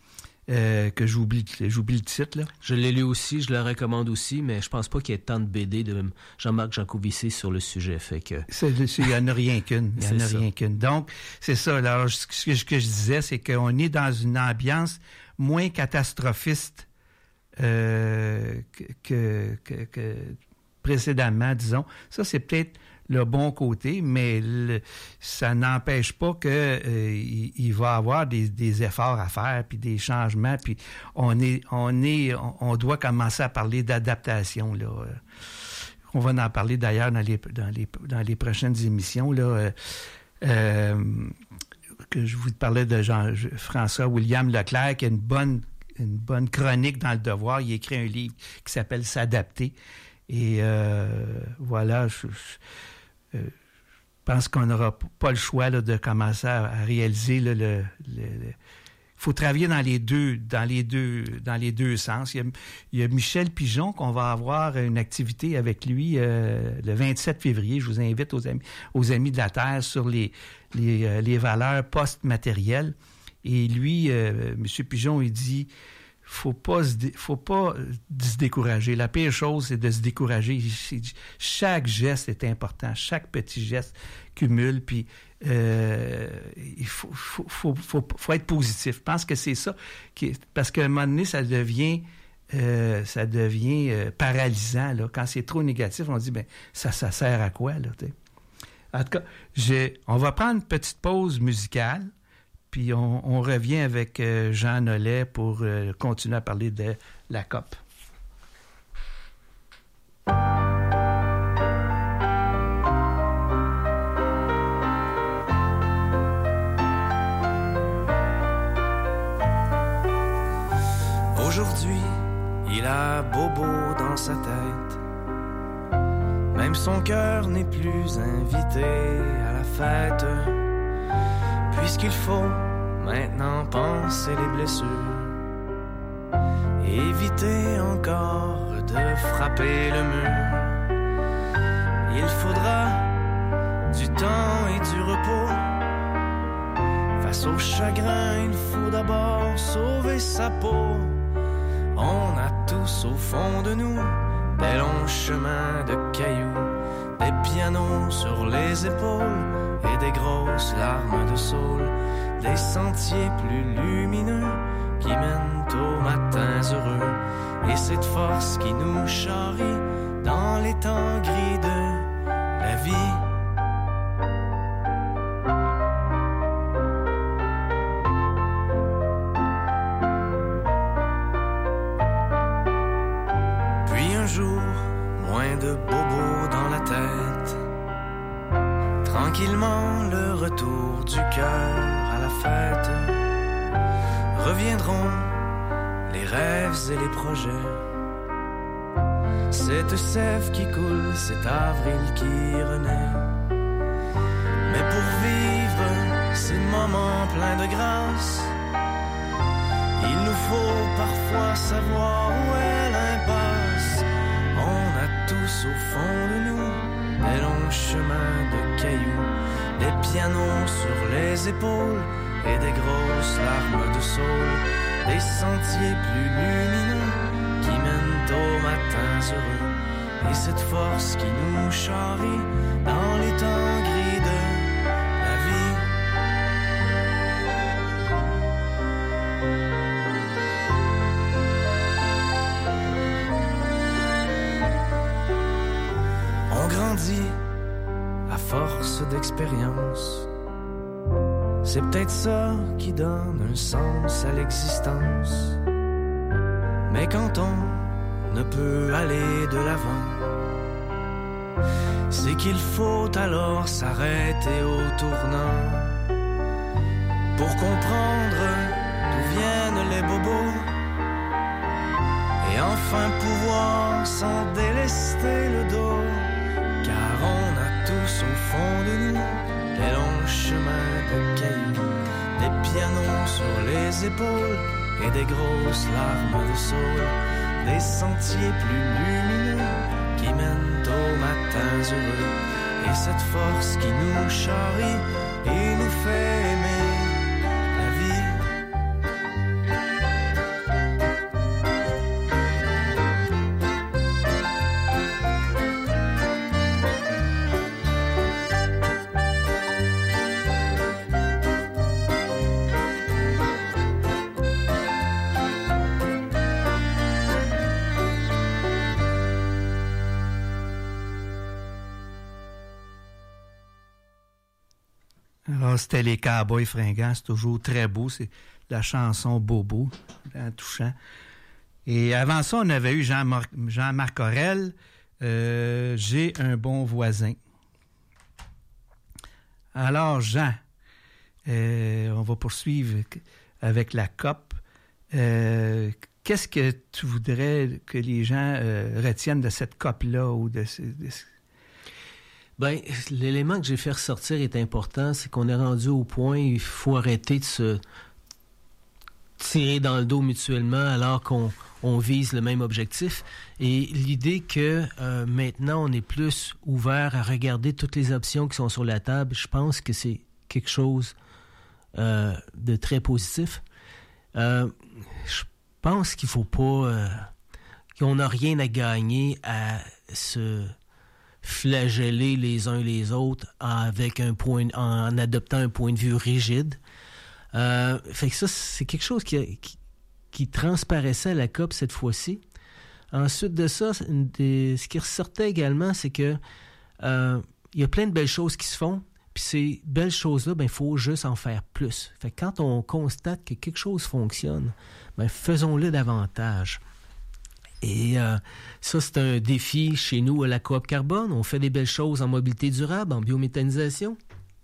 Euh, que j'oublie, j'oublie le titre, là. Je l'ai lu aussi, je le recommande aussi, mais je pense pas qu'il y ait tant de B D de Jean-Marc Jancovici sur le sujet. Fait que... Il n'y en a rien qu'une. Il n'y en a rien qu'une. Donc, c'est ça. Alors, ce que, ce que je disais, c'est qu'on est dans une ambiance moins catastrophiste euh, que, que, que précédemment, disons. Ça, c'est peut-être le bon côté, mais le, ça n'empêche pas que euh, il, il va y avoir des, des efforts à faire, puis des changements, puis on est, on est, on, on doit commencer à parler d'adaptation là. On va en parler d'ailleurs dans les dans les dans les prochaines émissions là. Euh, euh, que je vous parlais de Jean François William Leclerc, qui a une bonne une bonne chronique dans Le Devoir. Il a écrit un livre qui s'appelle S'adapter. Et euh, voilà, je, je, je pense qu'on n'aura pas le choix là, de commencer à, à réaliser là, le, le, le... Il faut travailler dans les deux, dans les deux, dans les deux sens. Il y a, il y a Michel Pigeon qu'on va avoir une activité avec lui euh, le vingt-sept février. Je vous invite aux amis, aux amis de la Terre sur les les, euh, les valeurs post-matérielles. Et lui, euh, M. Pigeon, il dit faut pas se dé, faut pas se décourager. La pire chose, c'est de se décourager. Chaque geste est important. Chaque petit geste cumule. Puis euh, il faut, faut, faut, faut, faut être positif. Je pense que c'est ça. Qui est, parce qu'à un moment donné, ça devient, euh, ça devient euh, paralysant. Là. Quand c'est trop négatif, on dit ben ça, ça sert à quoi là, t'sais? En tout cas, j'ai, on va prendre une petite pause musicale. Puis on, on revient avec euh, Jean Nollet pour euh, continuer à parler de la C O P. Aujourd'hui, il a bobo dans sa tête. Même son cœur n'est plus invité à la fête. Puisqu'il faut maintenant penser les blessures, éviter encore de frapper le mur. Il faudra du temps et du repos. Face au chagrin, il faut d'abord sauver sa peau. On a tous au fond de nous des longs chemins de cailloux, des pianos sur les épaules et des grosses larmes de saule, des sentiers plus lumineux qui mènent aux matins heureux, et cette force qui nous charrie dans les temps gris de la vie. Tranquillement, le retour du cœur à la fête. Reviendront les rêves et les projets. Cette sève qui coule, cet avril qui renaît. Mais pour vivre ces moments pleins de grâce, il nous faut parfois savoir où est l'impasse. On a tous au fond de nous des longs chemins de cailloux, des pianos sur les épaules et des grosses larmes de saule, des sentiers plus lumineux qui mènent aux matins heureux, et cette force qui nous charrie dans les temps gris de la vie. On grandit à force d'expérience. C'est peut-être ça qui donne un sens à l'existence. Mais quand on ne peut aller de l'avant, c'est qu'il faut alors s'arrêter au tournant pour comprendre d'où viennent les bobos et enfin pouvoir s'en délester le dos. Car on a tous au fond de nous des longs chemins de cailloux, des pianos sur les épaules et des grosses larmes de saule, des sentiers plus lumineux qui mènent aux matins heureux, et cette force qui nous charrie et nous fait aimer la vie. Alors, c'était les Cowboys fringants, c'est toujours très beau, c'est la chanson Bobo, en touchant. Et avant ça, on avait eu Jean-Marc, Jean-Marc Aurel, euh, J'ai un bon voisin. Alors, Jean, euh, on va poursuivre avec la C O P. Euh, qu'est-ce que tu voudrais que les gens euh, retiennent de cette C O P-là ou de, de... Ben, l'élément que j'ai fait ressortir est important, c'est qu'on est rendu au point où il faut arrêter de se tirer dans le dos mutuellement alors qu'on on vise le même objectif. Et l'idée que euh, maintenant on est plus ouvert à regarder toutes les options qui sont sur la table, je pense que c'est quelque chose euh, de très positif. Euh, je pense qu'il faut pas... Euh, qu'on n'a rien à gagner à se... flageller les uns les autres avec un point, en adoptant un point de vue rigide. Euh, fait que ça, c'est quelque chose qui, qui, qui transparaissait à la C O P cette fois-ci. Ensuite de ça, des, ce qui ressortait également, c'est que euh, il y a plein de belles choses qui se font, puis ces belles choses-là, ben, il faut juste en faire plus. Fait que quand on constate que quelque chose fonctionne, ben, faisons-le davantage. Et euh, ça, c'est un défi chez nous à la Coop Carbone. On fait des belles choses en mobilité durable, en biométhanisation.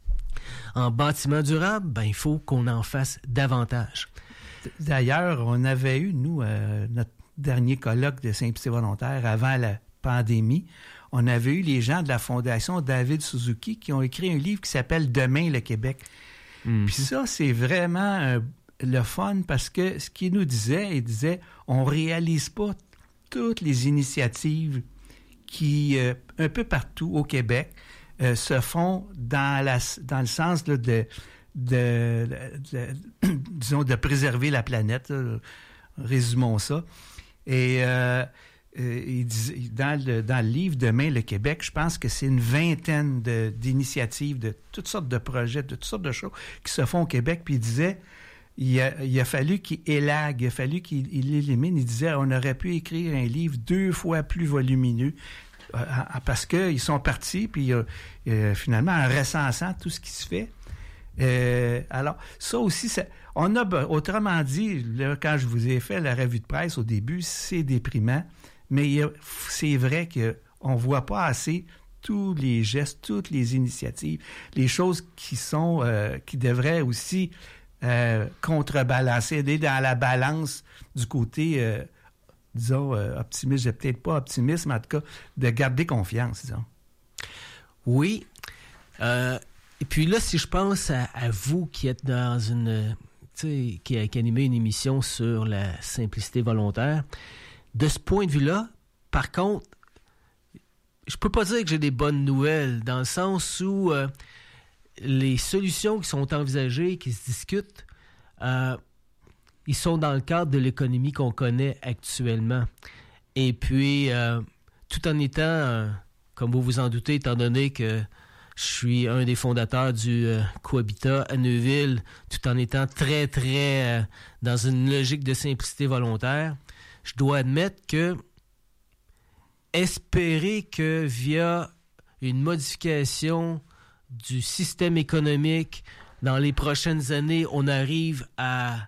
En bâtiment durable, ben, il faut qu'on en fasse davantage. D'ailleurs, on avait eu, nous, euh, notre dernier colloque de Simplicité volontaire avant la pandémie, on avait eu les gens de la Fondation David Suzuki qui ont écrit un livre qui s'appelle « Demain, le Québec ». Mmh. Puis ça, c'est vraiment euh, le fun parce que ce qu'il nous disait, il disait, on réalise pas toutes les initiatives qui, euh, un peu partout au Québec, euh, se font dans, la, dans le sens là, de, de, de, de, disons, de préserver la planète. Là. Résumons ça. Et euh, euh, il dit, dans, le, dans le livre « Demain, le Québec », je pense que c'est une vingtaine de, d'initiatives, de toutes sortes de projets, de toutes sortes de choses qui se font au Québec. Puis il disait... Il a, il a fallu qu'il élague, il a fallu qu'il il élimine. Il disait on aurait pu écrire un livre deux fois plus volumineux euh, parce qu'ils sont partis, puis euh, euh, finalement, en recensant tout ce qui se fait. Euh, alors, ça aussi, ça, on a, autrement dit, là, quand je vous ai fait la revue de presse au début, c'est déprimant, mais il y a, c'est vrai qu'on ne voit pas assez tous les gestes, toutes les initiatives, les choses qui sont, euh, qui devraient aussi euh, contrebalancer, aider dans la balance du côté, euh, disons, euh, optimiste, j'ai peut-être pas optimiste, mais en tout cas, de garder confiance, disons. Oui. Euh, et puis là, si je pense à, à vous qui êtes dans une... Qui, qui a animé une émission sur la simplicité volontaire. De ce point de vue-là, par contre, je peux pas dire que j'ai des bonnes nouvelles, dans le sens où euh, les solutions qui sont envisagées, qui se discutent, euh, ils sont dans le cadre de l'économie qu'on connaît actuellement. Et puis, euh, tout en étant, euh, comme vous vous en doutez, étant donné que je suis un des fondateurs du euh, Cohabitat à Neuville, tout en étant très, très euh, dans une logique de simplicité volontaire. Je dois admettre que espérer que via une modification du système économique, dans les prochaines années, on arrive à,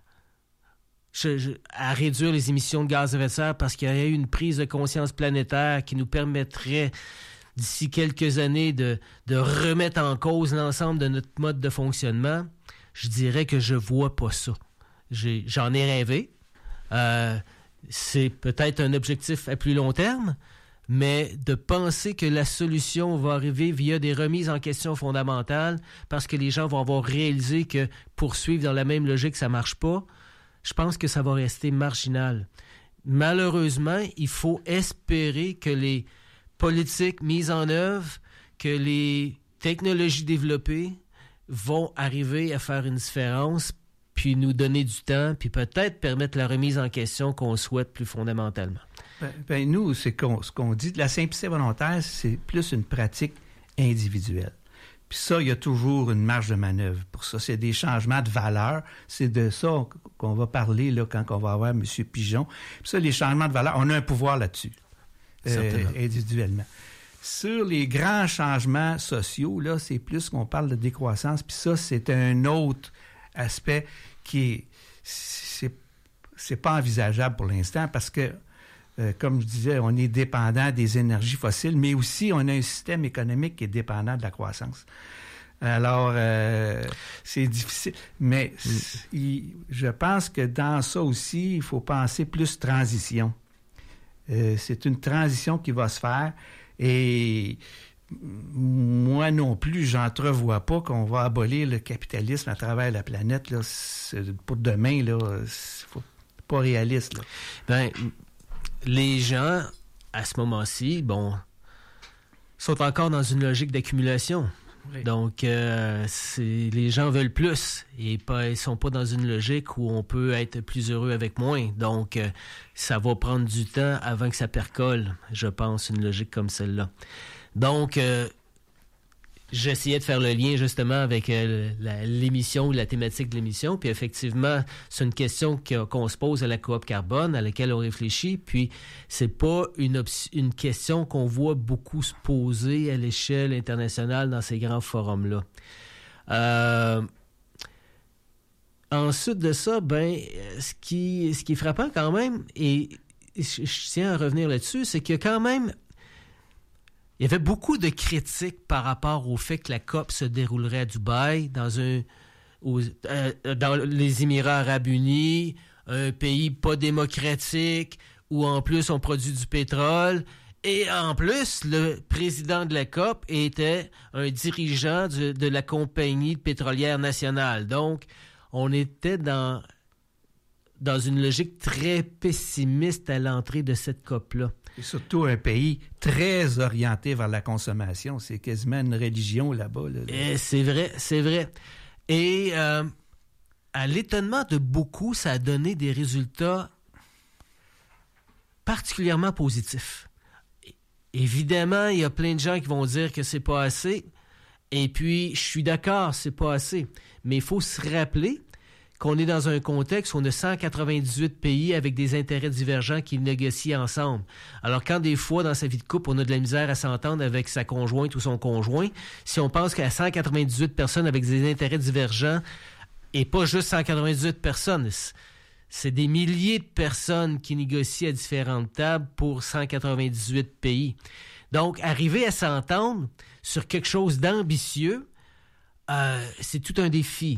à réduire les émissions de gaz à effet de serre parce qu'il y a eu une prise de conscience planétaire qui nous permettrait d'ici quelques années, de, de remettre en cause l'ensemble de notre mode de fonctionnement, je dirais que je vois pas ça. J'ai, j'en ai rêvé. Euh, c'est peut-être un objectif à plus long terme, mais de penser que la solution va arriver via des remises en question fondamentales parce que les gens vont avoir réalisé que poursuivre dans la même logique, ça marche pas, je pense que ça va rester marginal. Malheureusement, il faut espérer que les politiques mises en œuvre, que les technologies développées vont arriver à faire une différence, puis nous donner du temps, puis peut-être permettre la remise en question qu'on souhaite plus fondamentalement. Ben, ben nous, c'est qu'on, ce qu'on dit de la simplicité volontaire, c'est plus une pratique individuelle. Puis ça, il y a toujours une marge de manœuvre pour ça. C'est des changements de valeur. C'est de ça qu'on va parler là, quand on va avoir M. Pigeon. Puis ça, les changements de valeur, on a un pouvoir là-dessus. Euh, individuellement. Sur les grands changements sociaux, là, c'est plus qu'on parle de décroissance, puis ça, c'est un autre aspect qui est c'est, c'est pas envisageable pour l'instant parce que, euh, comme je disais, on est dépendant des énergies fossiles, mais aussi on a un système économique qui est dépendant de la croissance. Alors, euh, c'est difficile, mais mm. il, je pense que dans ça aussi, il faut penser plus transition. Euh, c'est une transition qui va se faire et moi non plus, j'entrevois pas qu'on va abolir le capitalisme à travers la planète. Là. C'est, pour demain, là, c'est pas réaliste. Là. Ben, les gens, à ce moment-ci, bon, sont encore dans une logique d'accumulation. Oui. Donc, euh, c'est, les gens veulent plus et pas, ils sont pas dans une logique où on peut être plus heureux avec moins. Donc, euh, ça va prendre du temps avant que ça percole, je pense, une logique comme celle-là. Donc, euh, j'essayais de faire le lien justement avec euh, la, l'émission ou la thématique de l'émission. Puis effectivement, c'est une question qu'on se pose à la coop carbone, à laquelle on réfléchit. Puis c'est pas une, op- une question qu'on voit beaucoup se poser à l'échelle internationale dans ces grands forums-là. Euh, ensuite de ça, ben, ce qui, ce qui est frappant quand même, et je, je tiens à revenir là-dessus, c'est qu'il y a quand même Il y avait beaucoup de critiques par rapport au fait que la COP se déroulerait à Dubaï, dans un, aux, euh, dans les Émirats arabes unis, un pays pas démocratique, où en plus on produit du pétrole. Et en plus, le président de la COP était un dirigeant de, de la compagnie pétrolière nationale. Donc, on était dans, dans une logique très pessimiste à l'entrée de cette COP-là. Et surtout un pays très orienté vers la consommation. C'est quasiment une religion là-bas. Là, là. Et c'est vrai, c'est vrai. Et euh, à l'étonnement de beaucoup, ça a donné des résultats particulièrement positifs. Évidemment, il y a plein de gens qui vont dire que c'est pas assez. Et puis, je suis d'accord, c'est pas assez. Mais il faut se rappeler qu'on est dans un contexte où on a cent quatre-vingt-dix-huit pays avec des intérêts divergents qui négocient ensemble. Alors, quand des fois, dans sa vie de couple, on a de la misère à s'entendre avec sa conjointe ou son conjoint, si on pense qu'à cent quatre-vingt-dix-huit personnes avec des intérêts divergents, et pas juste cent quatre-vingt-dix-huit personnes, c'est des milliers de personnes qui négocient à différentes tables pour cent quatre-vingt-dix-huit pays. Donc, arriver à s'entendre sur quelque chose d'ambitieux, euh, c'est tout un défi.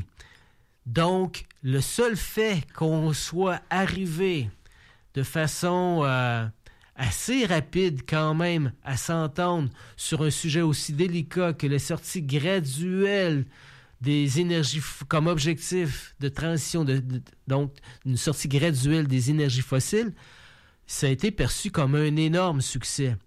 Donc, le seul fait qu'on soit arrivé de façon euh, assez rapide quand même à s'entendre sur un sujet aussi délicat que la sortie graduelle des énergies, comme objectif de transition, de, de, donc une sortie graduelle des énergies fossiles, ça a été perçu comme un énorme succès.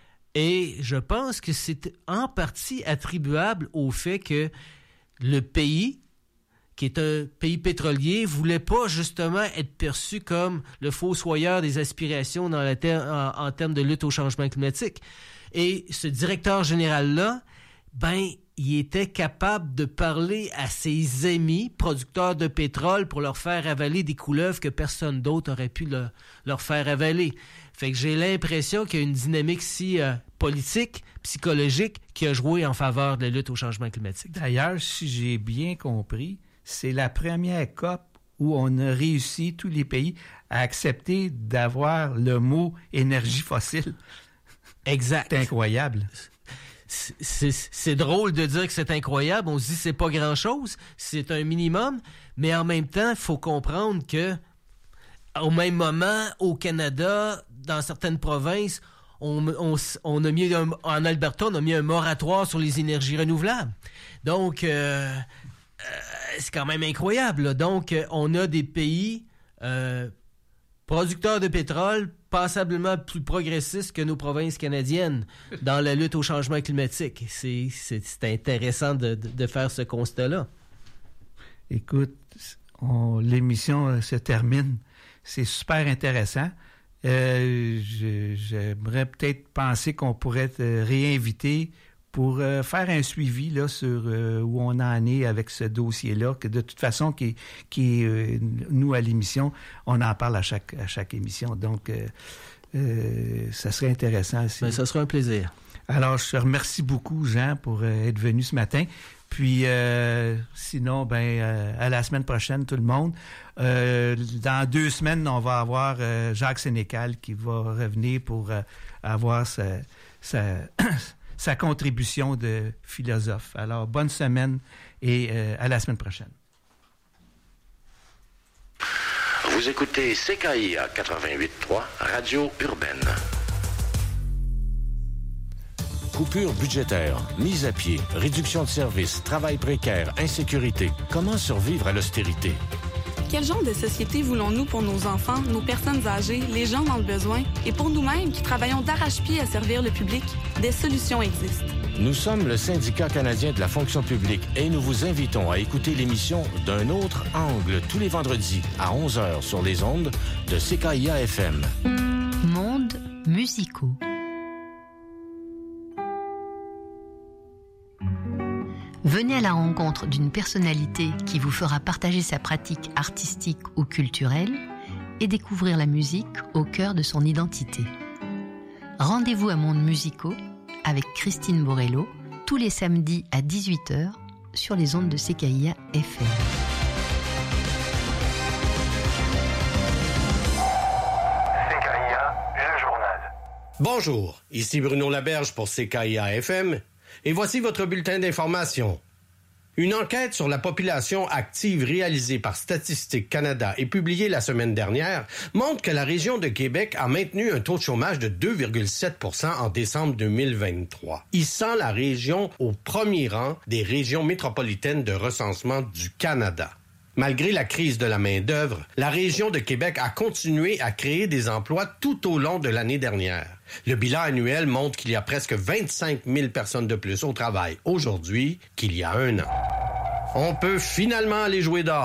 Et je pense que c'est en partie attribuable au fait que le pays, qui est un pays pétrolier, voulait pas justement être perçu comme le fossoyeur des aspirations dans la ter- en, en termes de lutte au changement climatique. Et ce directeur général-là, ben, il était capable de parler à ses amis producteurs de pétrole pour leur faire avaler des couleuvres que personne d'autre aurait pu le, leur faire avaler. Fait que j'ai l'impression qu'il y a une dynamique si euh, politique, psychologique, qui a joué en faveur de la lutte au changement climatique. D'ailleurs, si j'ai bien compris, c'est la première C O P où on a réussi, tous les pays, à accepter d'avoir le mot énergie fossile. Exact. C'est incroyable. C'est, c'est, c'est drôle de dire que c'est incroyable. On se dit que c'est pas grand-chose, c'est un minimum, mais en même temps, il faut comprendre que au même moment, au Canada, dans certaines provinces, on, on, on a mis un, en Alberta, on a mis un moratoire sur les énergies renouvelables. Donc, euh, euh, c'est quand même incroyable. Là. Donc, euh, on a des pays euh, producteurs de pétrole passablement plus progressistes que nos provinces canadiennes dans la lutte au changement climatique. C'est, c'est, c'est intéressant de, de, de faire ce constat-là. Écoute, on, l'émission se termine. C'est super intéressant. Euh, je, j'aimerais peut-être penser qu'on pourrait te réinviter pour euh, faire un suivi là, sur euh, où on en est avec ce dossier-là, que de toute façon, qui, qui euh, nous, à l'émission, on en parle à chaque, à chaque émission. Donc, euh, euh, ça serait intéressant. Si... Ben, ça sera un plaisir. Alors, je te remercie beaucoup, Jean, pour euh, être venu ce matin. Puis, euh, sinon, ben, euh, à la semaine prochaine, tout le monde. Euh, dans deux semaines, on va avoir euh, Jacques Sénécal qui va revenir pour euh, avoir sa, sa, sa contribution de philosophe. Alors, bonne semaine et euh, à la semaine prochaine. Vous écoutez C K I A quatre-vingt-huit trois, Radio Urbaine. Coupure budgétaire, mise à pied, réduction de services, travail précaire, insécurité. Comment survivre à l'austérité? Quel genre de société voulons-nous pour nos enfants, nos personnes âgées, les gens dans le besoin et pour nous-mêmes qui travaillons d'arrache-pied à servir le public? Des solutions existent. Nous sommes le syndicat canadien de la fonction publique et nous vous invitons à écouter l'émission D'un autre angle tous les vendredis à onze heures sur les ondes de C K I A F M. Monde musicaux. Venez à la rencontre d'une personnalité qui vous fera partager sa pratique artistique ou culturelle et découvrir la musique au cœur de son identité. Rendez-vous à Monde musicaux avec Christine Borello tous les samedis à dix-huit heures sur les ondes de C K I A F M. C K I A, le journal. Bonjour, ici Bruno Laberge pour C K I A F M. Et voici votre bulletin d'information. Une enquête sur la population active réalisée par Statistique Canada et publiée la semaine dernière montre que la région de Québec a maintenu un taux de chômage de deux virgule sept pour cent en décembre deux mille vingt-trois, hissant la région au premier rang des régions métropolitaines de recensement du Canada. Malgré la crise de la main-d'œuvre, la région de Québec a continué à créer des emplois tout au long de l'année dernière. Le bilan annuel montre qu'il y a presque vingt-cinq mille personnes de plus au travail aujourd'hui qu'il y a un an. On peut finalement aller jouer dehors.